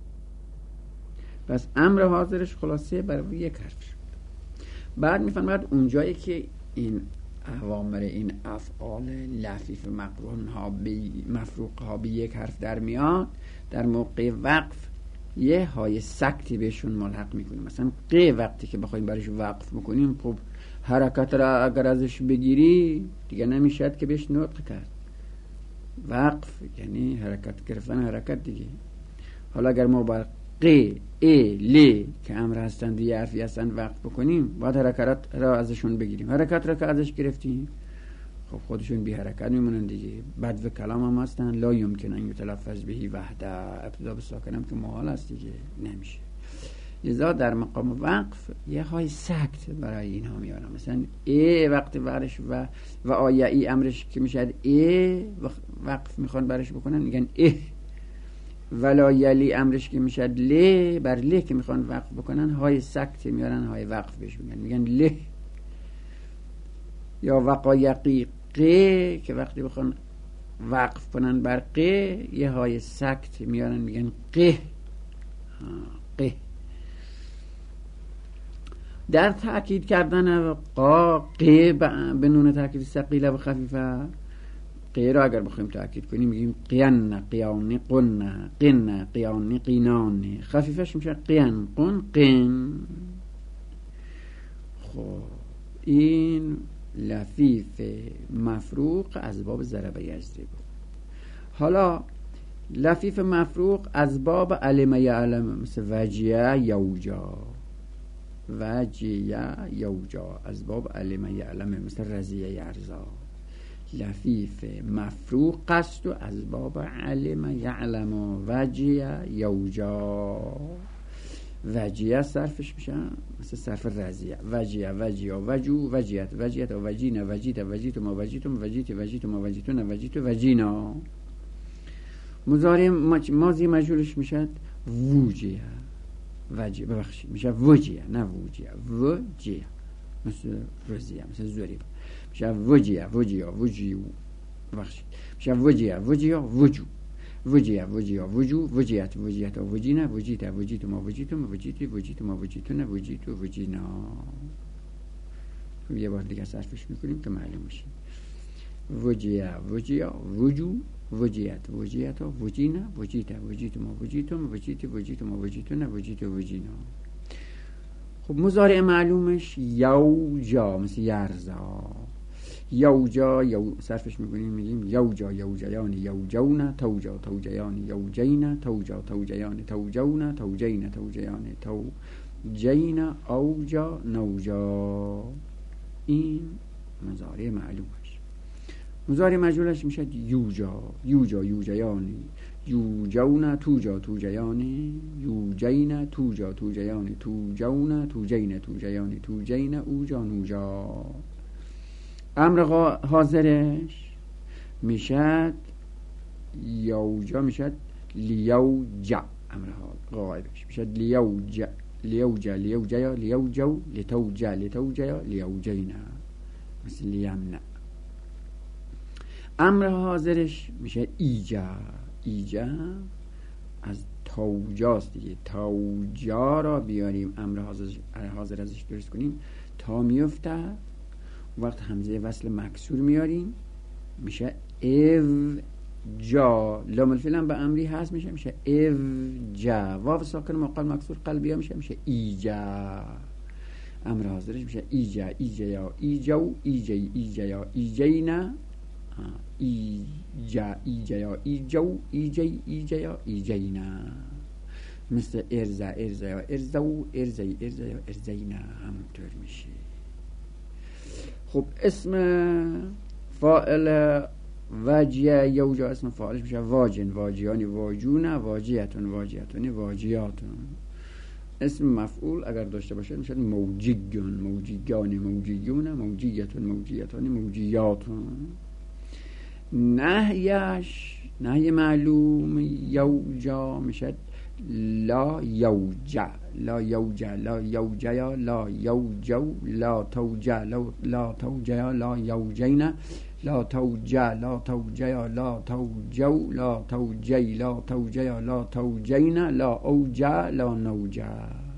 پس امر حاضرش خلاصه برای یک حرف شد. بعد میفهمد اونجایی که این اوامر، این افعال لفیف مقرون ها مفروق ها به یک حرف در میاد، در موقع وقف یه های سکتی بهشون ملحق میکنیم. مثلا قی وقتی که بخوایم برش وقف میکنیم، خب حرکت را اگر ازش بگیری دیگه نمیشد که بهش نطق کرد. وقف یعنی حرکت گرفتن حرکت دیگه. حالا اگر ما بر قی، ای، لی که امر هستند یه حرفی هستند وقف بکنیم، باید حرکت را ازشون بگیریم. حرکت را که ازش گرفتیم، خب خودشون بی حرکت میمونن دیگه. بدو کلام هم هستن، لا یمکن ان یتلفظ بهی وحده، ابتدا به ساکن هم که محال است دیگه، نمیشه. لذا در مقام وقف یه های سکت برای اینها میارم. مثلا ای وقت برش و آیه ای امرش که میشد ای وقف میخوان برش بکنن میگن اه، ولا یلی امرش که میشد له، بر له که میخوان وقف بکنن های سکت میارن، های وقف بهش میگن له. یا وقایقی قه که وقتی بخوان وقف کنن بر قه یه های سکت میارن میگن قه. قه در تأکید کردن قا قه به نون تأکید ثقیله و خفیفه، قه را اگر بخوایم تأکید کنیم میگیم قیان قیان قن قن قیان قینان، خفیفش میشه قیان قن قن. خب این لفیف مفروق از باب ضرب یضرب. حالا لفیف مفروق از باب علم یعلم، مثل وجیه یوجا، وجیه یوجا از باب علم یعلم، مثل رضیه یرزا. لفیف مفروق است و از باب علم یعلم و وجیه یوجا. وجیه صرفش میشه مثل صرف رضیه، وجیه وجیه وجو وجیت وجیت و وجینا وجیت وجیتم و وجیتم وجیت وجیتم و وجیتون وجیت وجینا. مضارع ماضی مجهولش میشه وجیه، وجیه ببخشید میشه وجیه نه وجیه، وجیه مثل رضیه مثل زوریب میشه وجیه وجیه وجیو ببخشید میشه وجیه وجیه وجو وجیه وجیه وجو وجیت وجیت و وجینا وجیت وجیتم و وجیتم وجیت وجیتم و وجیتون وجیت و وجینا. یه بار دیگه صرفش میکنیم که معلوم میشه. وجیه وجیه وجو وجیت وجیت و وجینا وجیت وجیتم و وجیتم وجیت وجیتم و وجیتون وجیت و وجینا. خب مضارع معلومش یوجا مثل یرزا، یوجا صرفش میکنیم میگیم یوجا یوجیان یوجون توجا توجیان یوجین توجا توجیان توجون توجین توجیان توجین اوجا نوجا. این مضارع معلومش. مضارع مجهولش میشه یوجا یوجا یوجیان یوجون توجا توجیان یوجین توجا توجیان توجون توجین توجیان توجین اوجا نوجا. امر حاضرش میشد یوجا میشد لیوجا، امر غایبش میشد لیوجا لیوجا لیوجا لیوجو لتوجا لتوجا لیوجینا مثل لیمنع. امر حاضرش میشه ایجا، ایجا از توجاست دیگه، توجا را بیاریم امر حاضر ازش درست کنیم تا میفته، وقت همزه وصل مکسور میاریم میشه او جا. لام الفعل هم به امری هست میشه او جا. واو ساکن مقابل مکسور قلبی ها میشه ایجا. امر حاضرش میشه ایجا ایجا یا ایجو ایجی ایجا یا ایجینا ایجا ایجا یا ایجو ایجی ایجا یا ایجینا، مثل ارزا ارزا یا ارزو ارزی ارزا یا ارزینا همونطور میشه. خب اسم فاعل واجیه یوجا اسم فاعلش میشه واجن واجیانی واجون واجیتون واجیتون واجیاتون. اسم مفعول اگر داشته باشه میشه موجیگون موجیگانی موجیون موجیتون موجیتان موجیاتون. نهیش نهی معلوم یوجا میشه لا یوجا لا یوجا لا یوجا لا یوجو لا توجا لا توجا لا یوجینا لا توجا لا توجا لا توجو لا توجی لا توجا لا توجینا لا اوجا لا نوجا.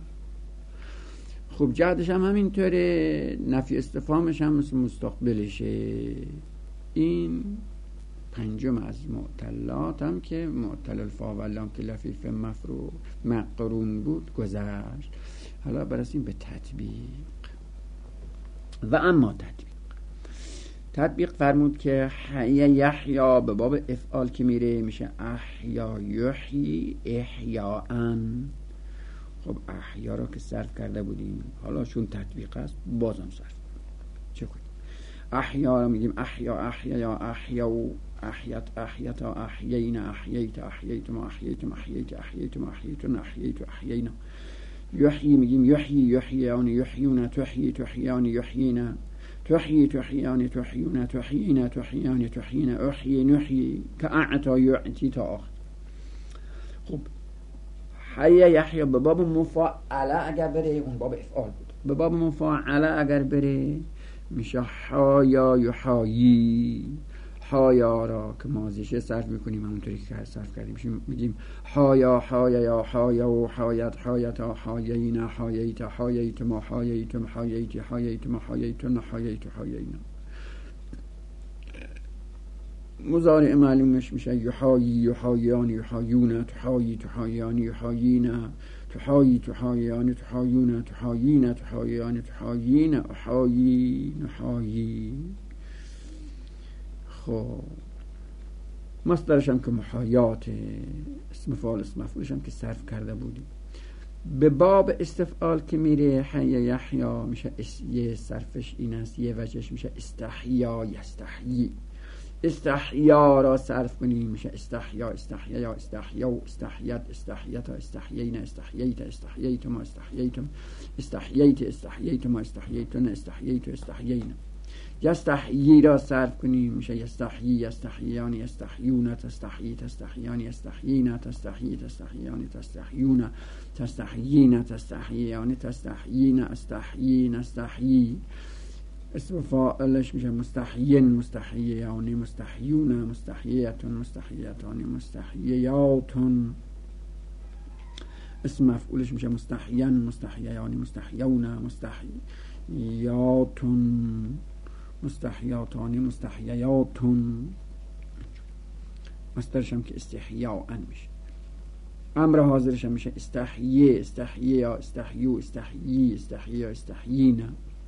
خب جهتش هم همینطوره، نفی استفهامش هم مثل مستقبلشه. این پنجم از معتلات هم که معتل الفا و اللام که لفیف مفروع مقرون بود گذشت. حالا برسیم به تطبیق. و اما تطبیق فرمود که یحیا به باب افعال که میره میشه احیا یحیی احیاءن. خب احیا را که صرف کرده بودیم، حالا چون تطبیق است بازم صرف چه کنیم؟ احیا رو میگیم احیا، احیا، احیا، احیت، احیتا، احیینا، احییت، احییتم، احییتم، احییت، احییتم، احییتن، احییت، احیینا. یحیی میگیم یحیی، یحییان، یحیون، تحیی، تحییان، یحیینا، تحیی، تحییان، تحیون، تحیینا، تحییان، تحیینا، احیی، نحیی، که اعطا یعطی تا آخر. خب حی یحیا به باب مفاعله اگر بره، اون باب افعال بود. به باب مفاعله اگر بره میشه حایا یحایی. حایا را که ماضیشه صرف میکنیم همونطوری که صرف کردیم، میگیم حایا، حایا، یا حایا و حایت، حایتا، حایینا، حاییت، حاییتما، حاییتم، حاییت، حاییتما، حاییتن، حاییت، حایینا. مضارع معلومش میشه یحایی، یحاییان، یحایون، تحایی، تحاییان، یحایینا، تحایی، تحاییان، تحایون، تحایینا، تحاییان، تحایینا، احایی، نحایی. خب مصدرش هم که محایات، اسم فاعل اسم مفعولش هم که صرف کرده بودیم. به باب استفعال که میره حی یحیا میشه یه صرفش این است، یه وجهش میشه استحیا یستحیی. استحیا را صرف کنیم میشه استحیا، استحیا، استحیا، استحیت، استحیتا، استحیینا، استحییت، استحییتما، استحییتم، استحییت، استحییتما، استحییتن، استحییت، استحیینا. یستحیی را صرف کنیم میشه یستحیی، یستحییان، یستحیون، تستحیی، تستحییان، یستحیینا، تستحیی، تستحییان، تستحیون، تستحیینا، تستحییان، تستحیینا، استحیینا، استحیی. اسم فاعلش میشه مستحیین، مستحییان، مستحیون، مستحییتون، مستحییتان، مستحییاتون. اسم مفعولش میشه مستحیین، مستحییان، مستحیون، مستحییاتون، مستحییاتان، مستحییاتون. مصدرش هم که استحیاء میشه. امر حاضرش هم میشه استحیی، استحییا، استحیو، استحیی، استحیا، استحیینا.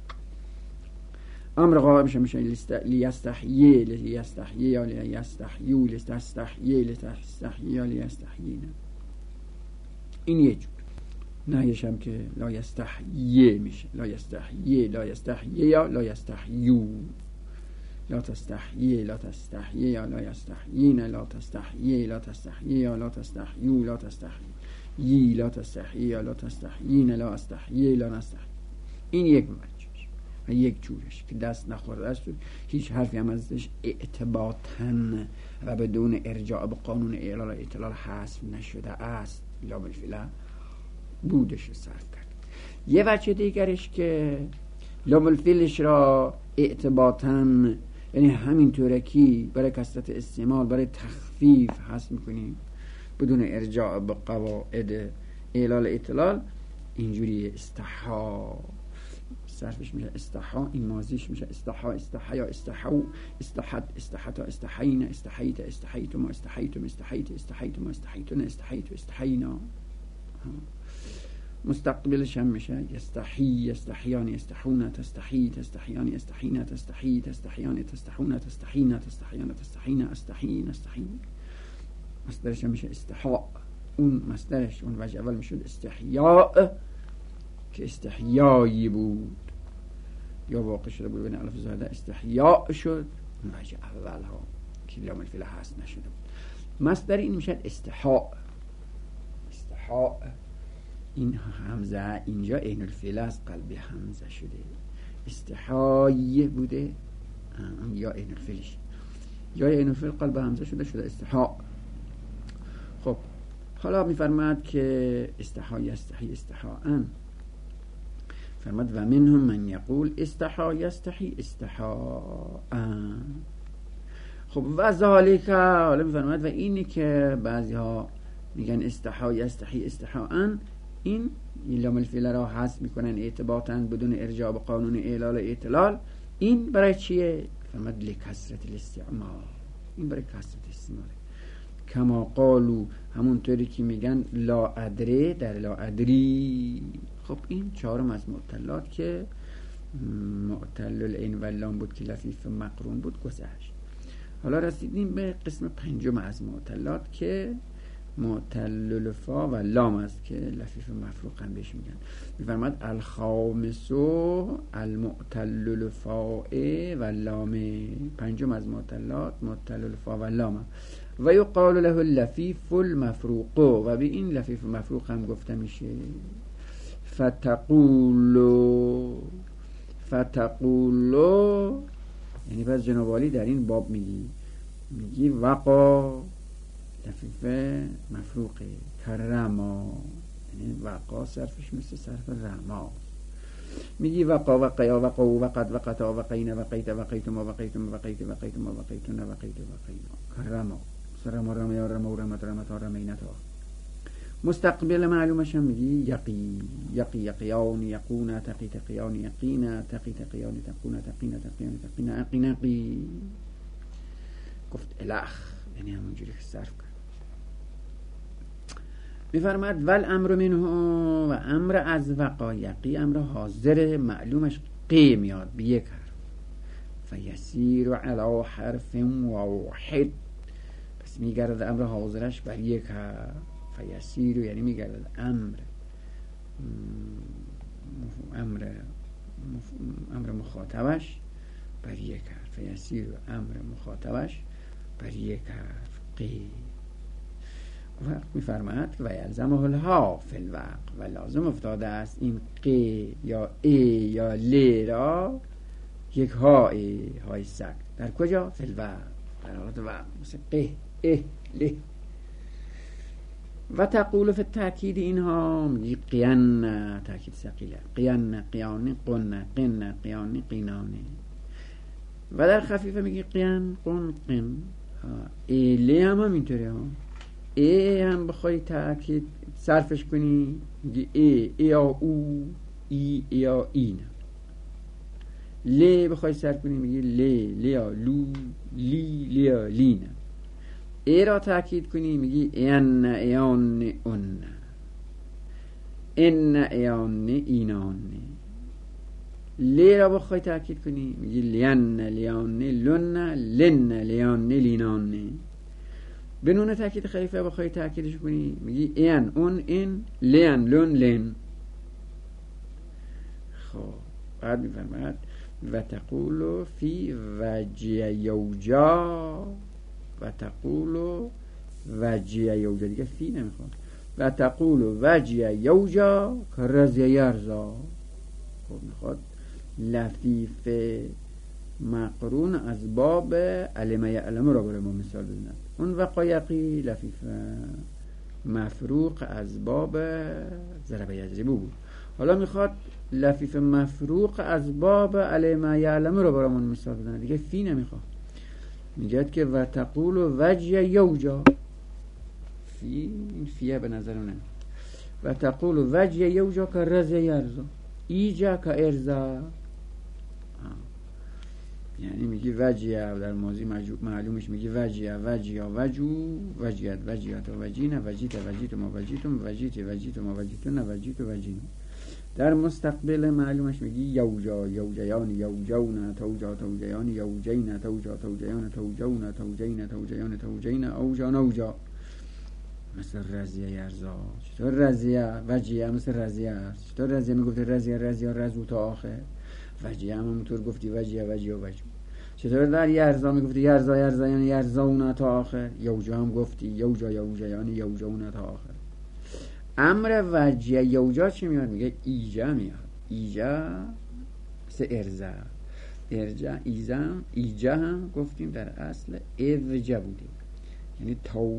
امر غائبش میشه لیستحیی، لیستحیی، یا لیستحیو، لیستحیی، لیستحیی، لیستحیینا. این یه جور. نهیش هم که لا یستحیی میشه، لا یستحیی، لا یستحیی، یا لا یستحیو. لا تستحیی، لا تستحیی، یا لا یستحیین، لا تستحیی، لا تستحیی، یا لا تستحیو، لا تستحیی، لا تستحیی، یا لا تستحیین، لا استحیی، لا نستحیی. این یک وجهش و یک جورش که دست نخورده است، هیچ حرفی هم ازش اعتباطاً و بدون ارجاع به قانون اعلال اطلال حذف نشده است، لا بالفعل بودش صرف کرد. یه وجه دیگرش که لام الفیلش را اعتباطاً، یعنی همین طورکی برای کثرت استعمال، برای تخفیف حذف میکنیم بدون ارجاع به قواعد اعلال اطلال. اینجوری استحا صرفش میشه استحا، این ماضیش میشه استحا، استحیا، استحو، استحت، استحتا، استحینا، استحیت، استحیتما، استحیتم، استحیت، استحیتما، استحیتن، استحیت، استحینا. مستقبلش هم میشه یستحی، یستحیان، یستحون، تستحی، تستحیان، یستحینا، تستحی، تستحیان، تستحون، تستحینا، تستحیان، تستحینا، استحیین، استحیین. مصدرش هم میشه استحاء. اون مصدرش اون وجه اول میشد استحیاء که استحیایی بود، یا واقع شده بود بین الف زاده استحیاء شد، اون وجه اول ها که لام الفعل هست نشده بود. مصدر این میشه استحاء. استحاء این همزه اینجا عین الفعل از قلب همزه شده، استحایی بوده یا عین الفعلش، یا عین الفعل قلب همزه شده استحاء. خب حالا میفرماد که استحا یستحی استحاءً، فرماد و منهم من یقول استحا یستحی استحاءً. خب و ذالک، حالا میفرماد و اینی که بعضی ها میگن استحا یستحی استحاءً، این لام الفعل را حذف میکنن اعتباطاً بدون ارجاع به قانون اعلال اعتلال. این برای چیه؟ فرمود لکثرت الاستعمال، این برای کثرت استعمال. کما قالو، همونطوری که میگن لا ادری در لا ادری. خب این چهارم از معتلات که معتل العین و لام بود که لفیف مقرون بود گذشت. حالا رسیدیم به قسم پنجم از معتلات که معتل الفا و لام است که لفیف مفروق هم بهش میگن. میفرماد الخامس المعتل الفاء و لام، پنجم از معتلات معتل الفا و لام. و یقال له اللفیف المفروق، و به این لفیف مفروق هم گفته میشه. فتقولو یعنی پس جناب عالی در این باب میگی وقا لفیف مفروقه، کرما یعنی وقا صرفش مثل صرف رما. میگی وقا وقیا وقو وقد وقتا وقین وقیت وقیتم وقیتم وقیت وقیتم وقیتن وقیت وقینا، کرما سرما رمیا رمو رمت رمتا رمینتا. مستقبل معلومش هم میگی یقی یقیان یقونا تقی تقیان یقینا تقی تقیان تقونا تقینا تقیان تقینا اقینقی. گفت الخ یعنی همونجوری که صرف کرد. میفرماد ول امر منه، و امر از وقایقی امر حاضر معلومش قی میاد به یک حرف. فیسیر علی حرف واحد، پس میگرد امر حاضرش بر یک حرف. فیسیر یعنی میگرد امر مخاطبش بر یک حرف. فیسیر امر مخاطبش بر یک حرف قی. وقت میفرماد و یلزمه الها فی الوقت، و لازم افتاده است این قی یا ای یا لی را یک های سکت. در کجا؟ فی الوقت، در حالت وقت، مثل قی ای لی. و تقول فی التأکید اینها میگی قیان، تأکید ثقیله، قیان قیانی قن قن قیانی قینانی. و در خفیفه میگی قیان قن قن. ایلی هم اینطوری ها. ای هم بخوای تأکید صرفش کنی میگی ای یا او ای یا این. لی بخوای صرف کنی میگی لی لیا لو لی لیا لین. ای را تأکید کنی میگی این ایان اون، این ایان اینان. لی را بخوای تأکید کنی میگی لین لیان لن لن لیان لینان. به نون تأکید خفیفه بخوای تأکیدش کنی میگی این اون این لین لن لن. خب بعد میفرماید و تقول فی وجه یوجا، و تقول وجه یوجا دیگه فی نمیخواد. و تقول وجه یوجا که رضی یرزا. خب میخواد لفیف مقرون از باب علم یعلم را برای ما مثال بزند. اون وقایقی لفیف مفروق از باب ضرب یضربو بود. حالا میخواد لفیف مفروق از باب علم یعلم را برای ما مثال بزند، دیگه فی نمیخواد. میگه که و تقول وجه یوجا، فی این فیه به نظر من. و تقول وجه یوجا که رضی یرزا، ایجا که ارزا. یعنی میگی وجیه در ماضی معلومش میگی وجیه وجیا وجو وجیت وجیات وجینا وجیت وجیتم وجیتم وجیت وجیتم وجیتون وجیت وجین. در مستقبل معلومش میگی یوجا یوجیان یوجون توجا توجیان یوجین توجا توجیان توجون توجین توجیان توجین اوجا نوجا. مثل رضیه یرزا. چطور رضیه وجیه مثل رضیه است؟ چطور رضیه میگفت رضیه رضیه رزو تا آخر؟ وجیه هم همونطور گفتی وجیه وجیه وجو. چطور در یرزا میگفتی یرزا یرزا یعنی یرزونا تا آخر؟ یوجا هم گفتی یوجا یوجا یعنی یوجونا تا آخر. امر وجیه یوجا چی میاد؟ میگه ایجا میاد. ایجا مثل ارزا. ارجا ایجا هم گفتیم در اصل اوجا بودیم، یعنی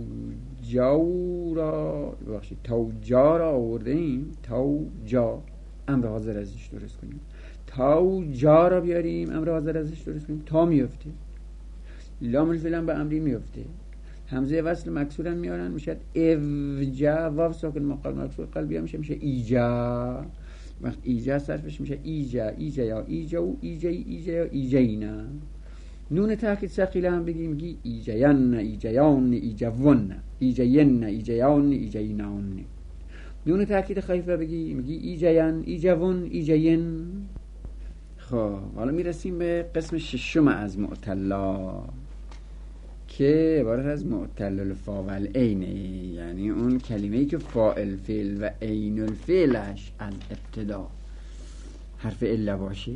توجا را آورده ایم. توجا امر حاضر ازش درست کنیم، توجا را بیاریم امر حاضر ازش درست کنیم، تا میفته. لام الفعل به امری میفته. همزه وصل مکسور هم میارن میشه اوجا. واو ساکن مقام مکسور قلبی هم میشه ایجا. وقت ایجا صرفش میشه ایجا ایجا یا ایجا ایجا ایجا یا ایجینا. نون تاکید ثقیله هم بگیم میگی ایجین ایجیان ایجون ایجین ایجیان ایجینان. نون تاکید خفیفه بگی میگی ایجین ایجون ایجین. خب حالا میرسیم به قسم ششم از معتلا که عبارت از معتل الفا و العینه، یعنی اون کلمه‌ای که فاعل فعل و عین الفعلش از ابتدا حرف الا باشه،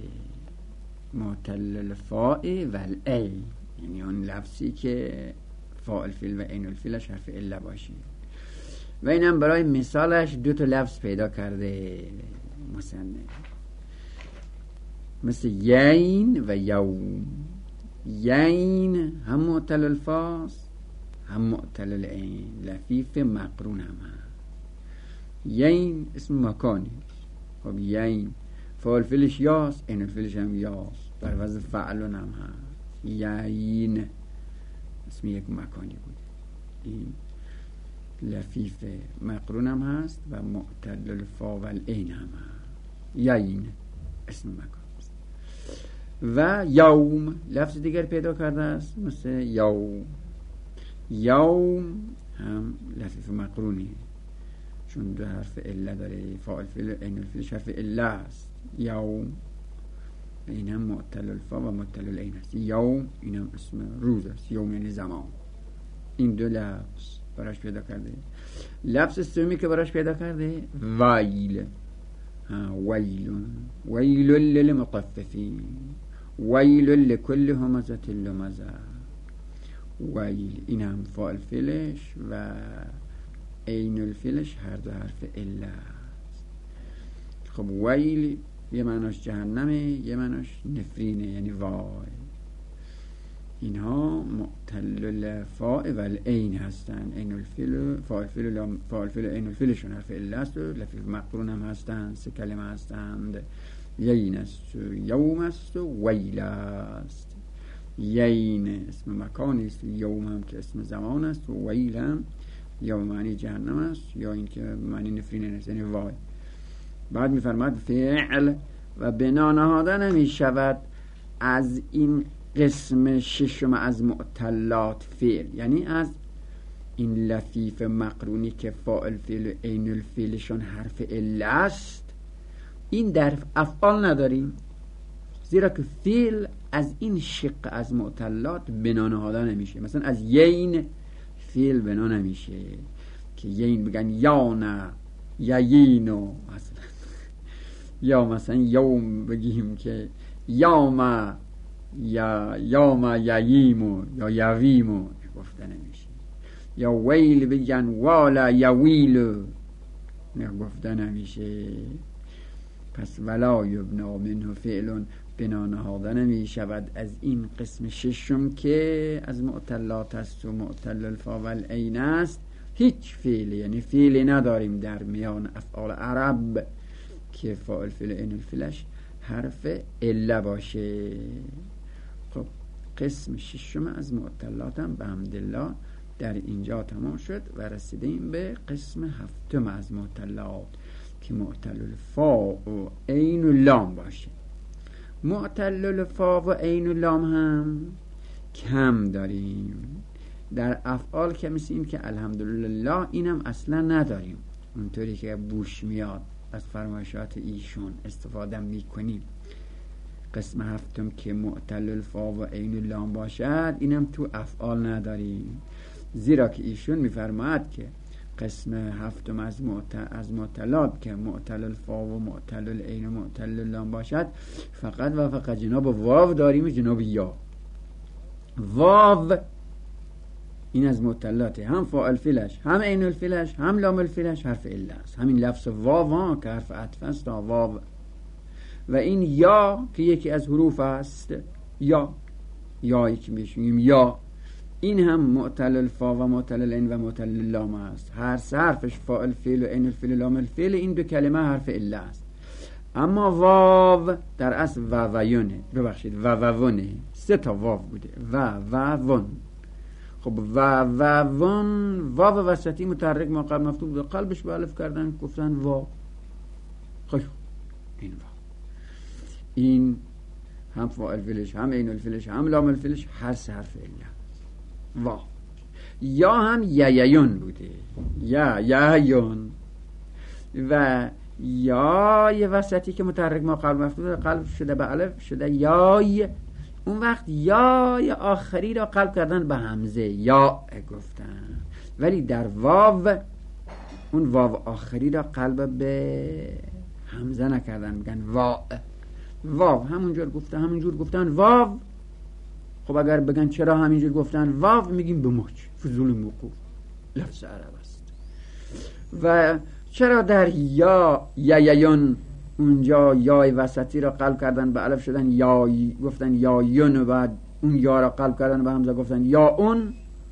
معتل الفاء و العین، یعنی اون لفظی که فاعل فعل و عین الفعلش حرف الا باشه. و اینم برای مثالش دو تا لفظ پیدا کرده مصنف، مثل یین و یوم. یین هم معتل الفاست هم معتل العین، لفیف مقرون هم یین اسم مکانی. خب یین فاعل فعلش یاست، عین الفعلش هم یاست، بر وزن فعلون هم هست. یین اسم یک مکانی بود، این لفیف مقرون هم هست و معتل الفا و العین هم هست. یین اسم مکان. و یوم لفظ دیگر پیدا کرده است، مثل یوم. یوم هم لفظ مقرونی، چون دو حرف الا داره، فاعل فعل عین الفعلش حرف الا است. یوم این هم معتل الفا و معتل العین است. یوم این هم اسم روز است، یوم یعنی زمان. این دو لفظ براش پیدا کرده. لفظ سومی که براش پیدا کرده ویل. ویل للمطففین، ویل لكل همزة لمزة. ویل این هم فاعل فعلش و عین الفعلش هر دو حرف الا است. خب ویل یه معناش جهنمه، یه معناش نفرینه، یعنی وای. اینها معتل الفاء و العین هستن. عین الفعل فاعل فعل عین الفعلشون حرف الا است و لفظ مقرون هم هستند. سه کلمه هستند، یین است و یوم است و ویل است. یین اسم مکانی است، یوم هم که اسم زمان است، و ویل هم یا معنی جهنم است یا این که معنی نفرین است، یعنی وای. بعد می‌فرماید فعل و بنا نهادن می‌شود از این قسم ششم از معتلات فعل، یعنی از این لفیف مقرونی که فاعل فعل عین الفعلشون حرف الا است. این در افعال نداریم، زیرا که فعل از این شق از معتلات بنا نهاده نمیشه. مثلا از یین فعل بنا نمیشه که یین بگن یا نه یا یینو مثلا، یا مثلا یوم بگیم که یاما یا یاما یا ییمو یا یویمو گفته نمیشه. یا ویل بگن والا یا ویلو گفته نمیشه. پس ولا یبنا منه فعل بنا نهاده نمی شود از این قسم ششم که از معتلات است و معتل الفا و العین است هیچ فعل، یعنی فعلی نداریم در میان افعال عرب که فاعل فعل عین الفعلش حرف الا باشه. خب قسم ششم از معتلات هم به حمدالله در اینجا تمام شد و رسیدیم به قسم هفتم از معتلات که معتل الفا و عین اللام باشه. معتل الفا و عین اللام هم کم داریم در افعال، که مثل این که الحمدلله اینم اصلا نداریم، اونطوری که بوش میاد از فرمایشات ایشون استفاده میکنیم. قسم هفتم که معتل الفا و عین اللام باشد اینم تو افعال نداریم، زیرا که ایشون میفرماید که قسم هفتم از معتلات که معتل الفا و معتل العین و معتل اللام باشد فقط و فقط جناب واو داریم و جناب یا. واو این از معتلاته، هم فاعل فعلش هم عین الفعلش هم لام الفعلش حرف الا است. همین لفظ واو که حرف عطف است واو. و این یا که یکی از حروف است، یایی که میشیم یا، این هم معتل الفا و معتل العین و معتل اللام است. هر سه حرفش فاعل فعل و عین الفعل و لام الفعل، این دو کلمه حرف الا است. اما واو در اصل وونه، ببخشید وونه، سه تا واو بوده ون. خب ون واو وسطی متحرک ما قبل مفتوح به قلبش به الف کردن گفتن واو. خب این واو این هم فاعل فعلش هم عین الفعلش هم لام الفعلش هر سه حرف الا. واو. یا هم یایون بوده، یایون و یا یه وسطی که متحرک ما قلب مفتوح قلب شده به الف شده یای. اون وقت یا آخری را قلب کردن به همزه یا گفتن، ولی در واو اون واو آخری را قلب به همزه نکردن، میگن واو همونجور گفتن واو. خب اگر بگن چرا همینجور گفتن واو، میگیم به مچ فضول موقوف لفظ عرب است. و چرا در یایون اونجا یای وسطی را قلب کردن به الف شدن یای، گفتن یایون، و بعد اون یا را قلب کردن به همزه گفتن یا اون.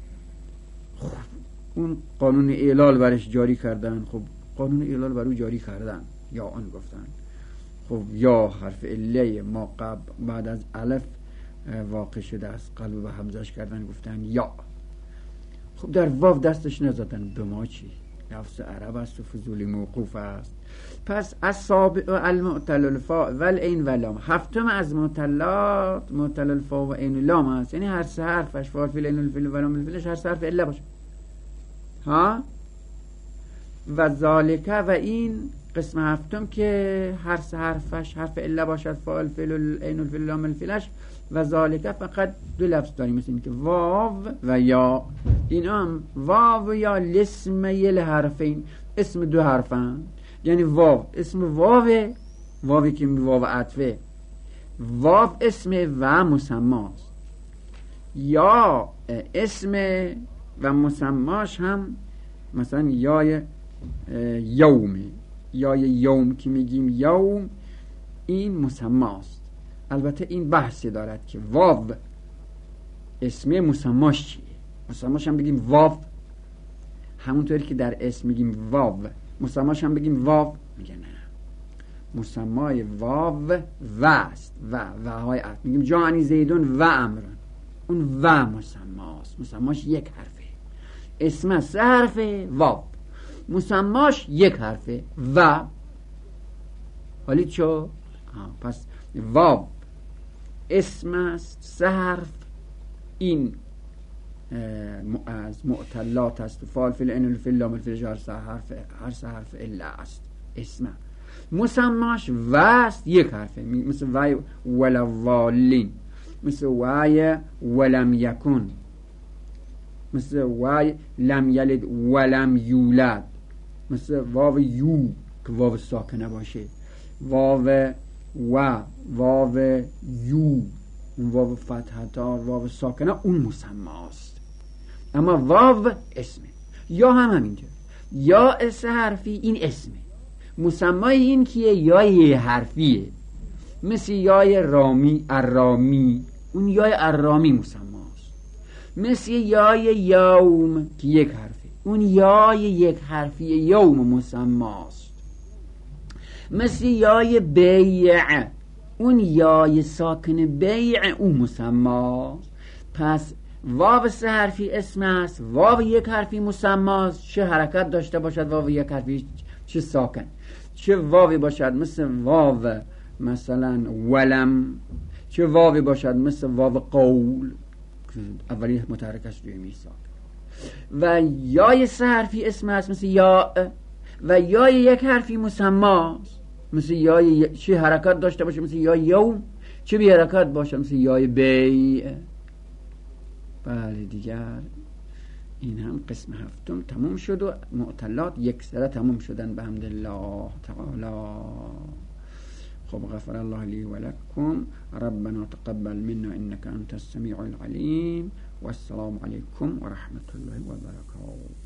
خب اون قانون اعلال برش جاری کردن، خب قانون اعلال برو جاری کردن، یا اون گفتن. خب یا حرف عله ما بعد از الف واقع شده است، قلب به همزهش کردن گفتن یا. خب در واو دستش نزدن، به ما چی؟ لفظ عرب است و فضول موقوف است. پس السابع المعتل الفاء والعین واللام، هفتم از معتلات معتل الفاء و عین و لام است، یعنی هر سه حرفش فاعل فعل عین الفعل و لام الفعلش هر سه حرف عله باشه. ها و ذالک، و این قسم هفتم که هر سه حرفش حرف عله باشد، فاعل فعل عین الفعل و لام الفعلش. و ذالک فقط دو لفظ داریم، مثل اینکه واو و یا. این هم واو و یا لسم یل حرفین، اسم دو حرفن، یعنی واو اسم واوی که واو عطفه، واو اسم و مسماست، یا اسم و مسماش هم مثلا یای یومه، یای یوم که میگیم یوم این مسماست. البته این بحثی دارد که واو اسم مسماش چیه. مسماش هم بگیم واو، همونطوری که در اسم میگیم واو، مسماش هم بگیم واو. میگه نه، مسمای واو و است، و های عطف، میگیم جانی زیدون و امران، اون و مسماست، مسماش یک حرفه. اسم سه حرفه واو، مسماش یک حرفه و. حالی چو پس واو اسم است سه حرف، این از معتلات است، فاعل فعل عین الفعل لام الفعل هر سه حرف الا است. اسم مسماش و است یک حرفه، مثل وای ولوالین، مثل وای ولم یکن، مثل وای لم یلد ولم یولد، مثل واو یو که واو ساکنه باشه، واو و واو یو اون واو فتحه دار واو ساکنه اون مسماست. اما واو اسمه. یا هم همینجا، یا سه حرفی این اسمه، مسمای این کیه؟ یای حرفیه، مثل یای رامی ارامی، اون یای ارامی مسماست. مثل یای یوم که یک حرفه، اون یای یک حرفی یوم مسماست. مثل یای بیع، اون یای ساکن بیع اون مسماست. پس واو سه حرفی اسم است، واو یک حرفی مسماست، چه حرکت داشته باشد واو یک حرفی چه ساکن، چه واوی باشد مثل واو مثلا ولم، چه واوی باشد مثل واو قول اولی متحرک است دومی ساکن. و یای سه حرفی اسم است مثل یا، و یای یک حرفی مسماست، مثل یای چه حرکت داشته باشه مثل یای یوم، چه بی حرکت باشه مثل یای بیع. بله دیگر این هم قسم هفتم تموم شد و معتلات یک سره تموم شدن به حمد الله تعالی. خب غفر الله لی و لکم، ربنا تقبل منا انك انت السمیع العلیم، و السلام علیکم و رحمت الله و برکاته.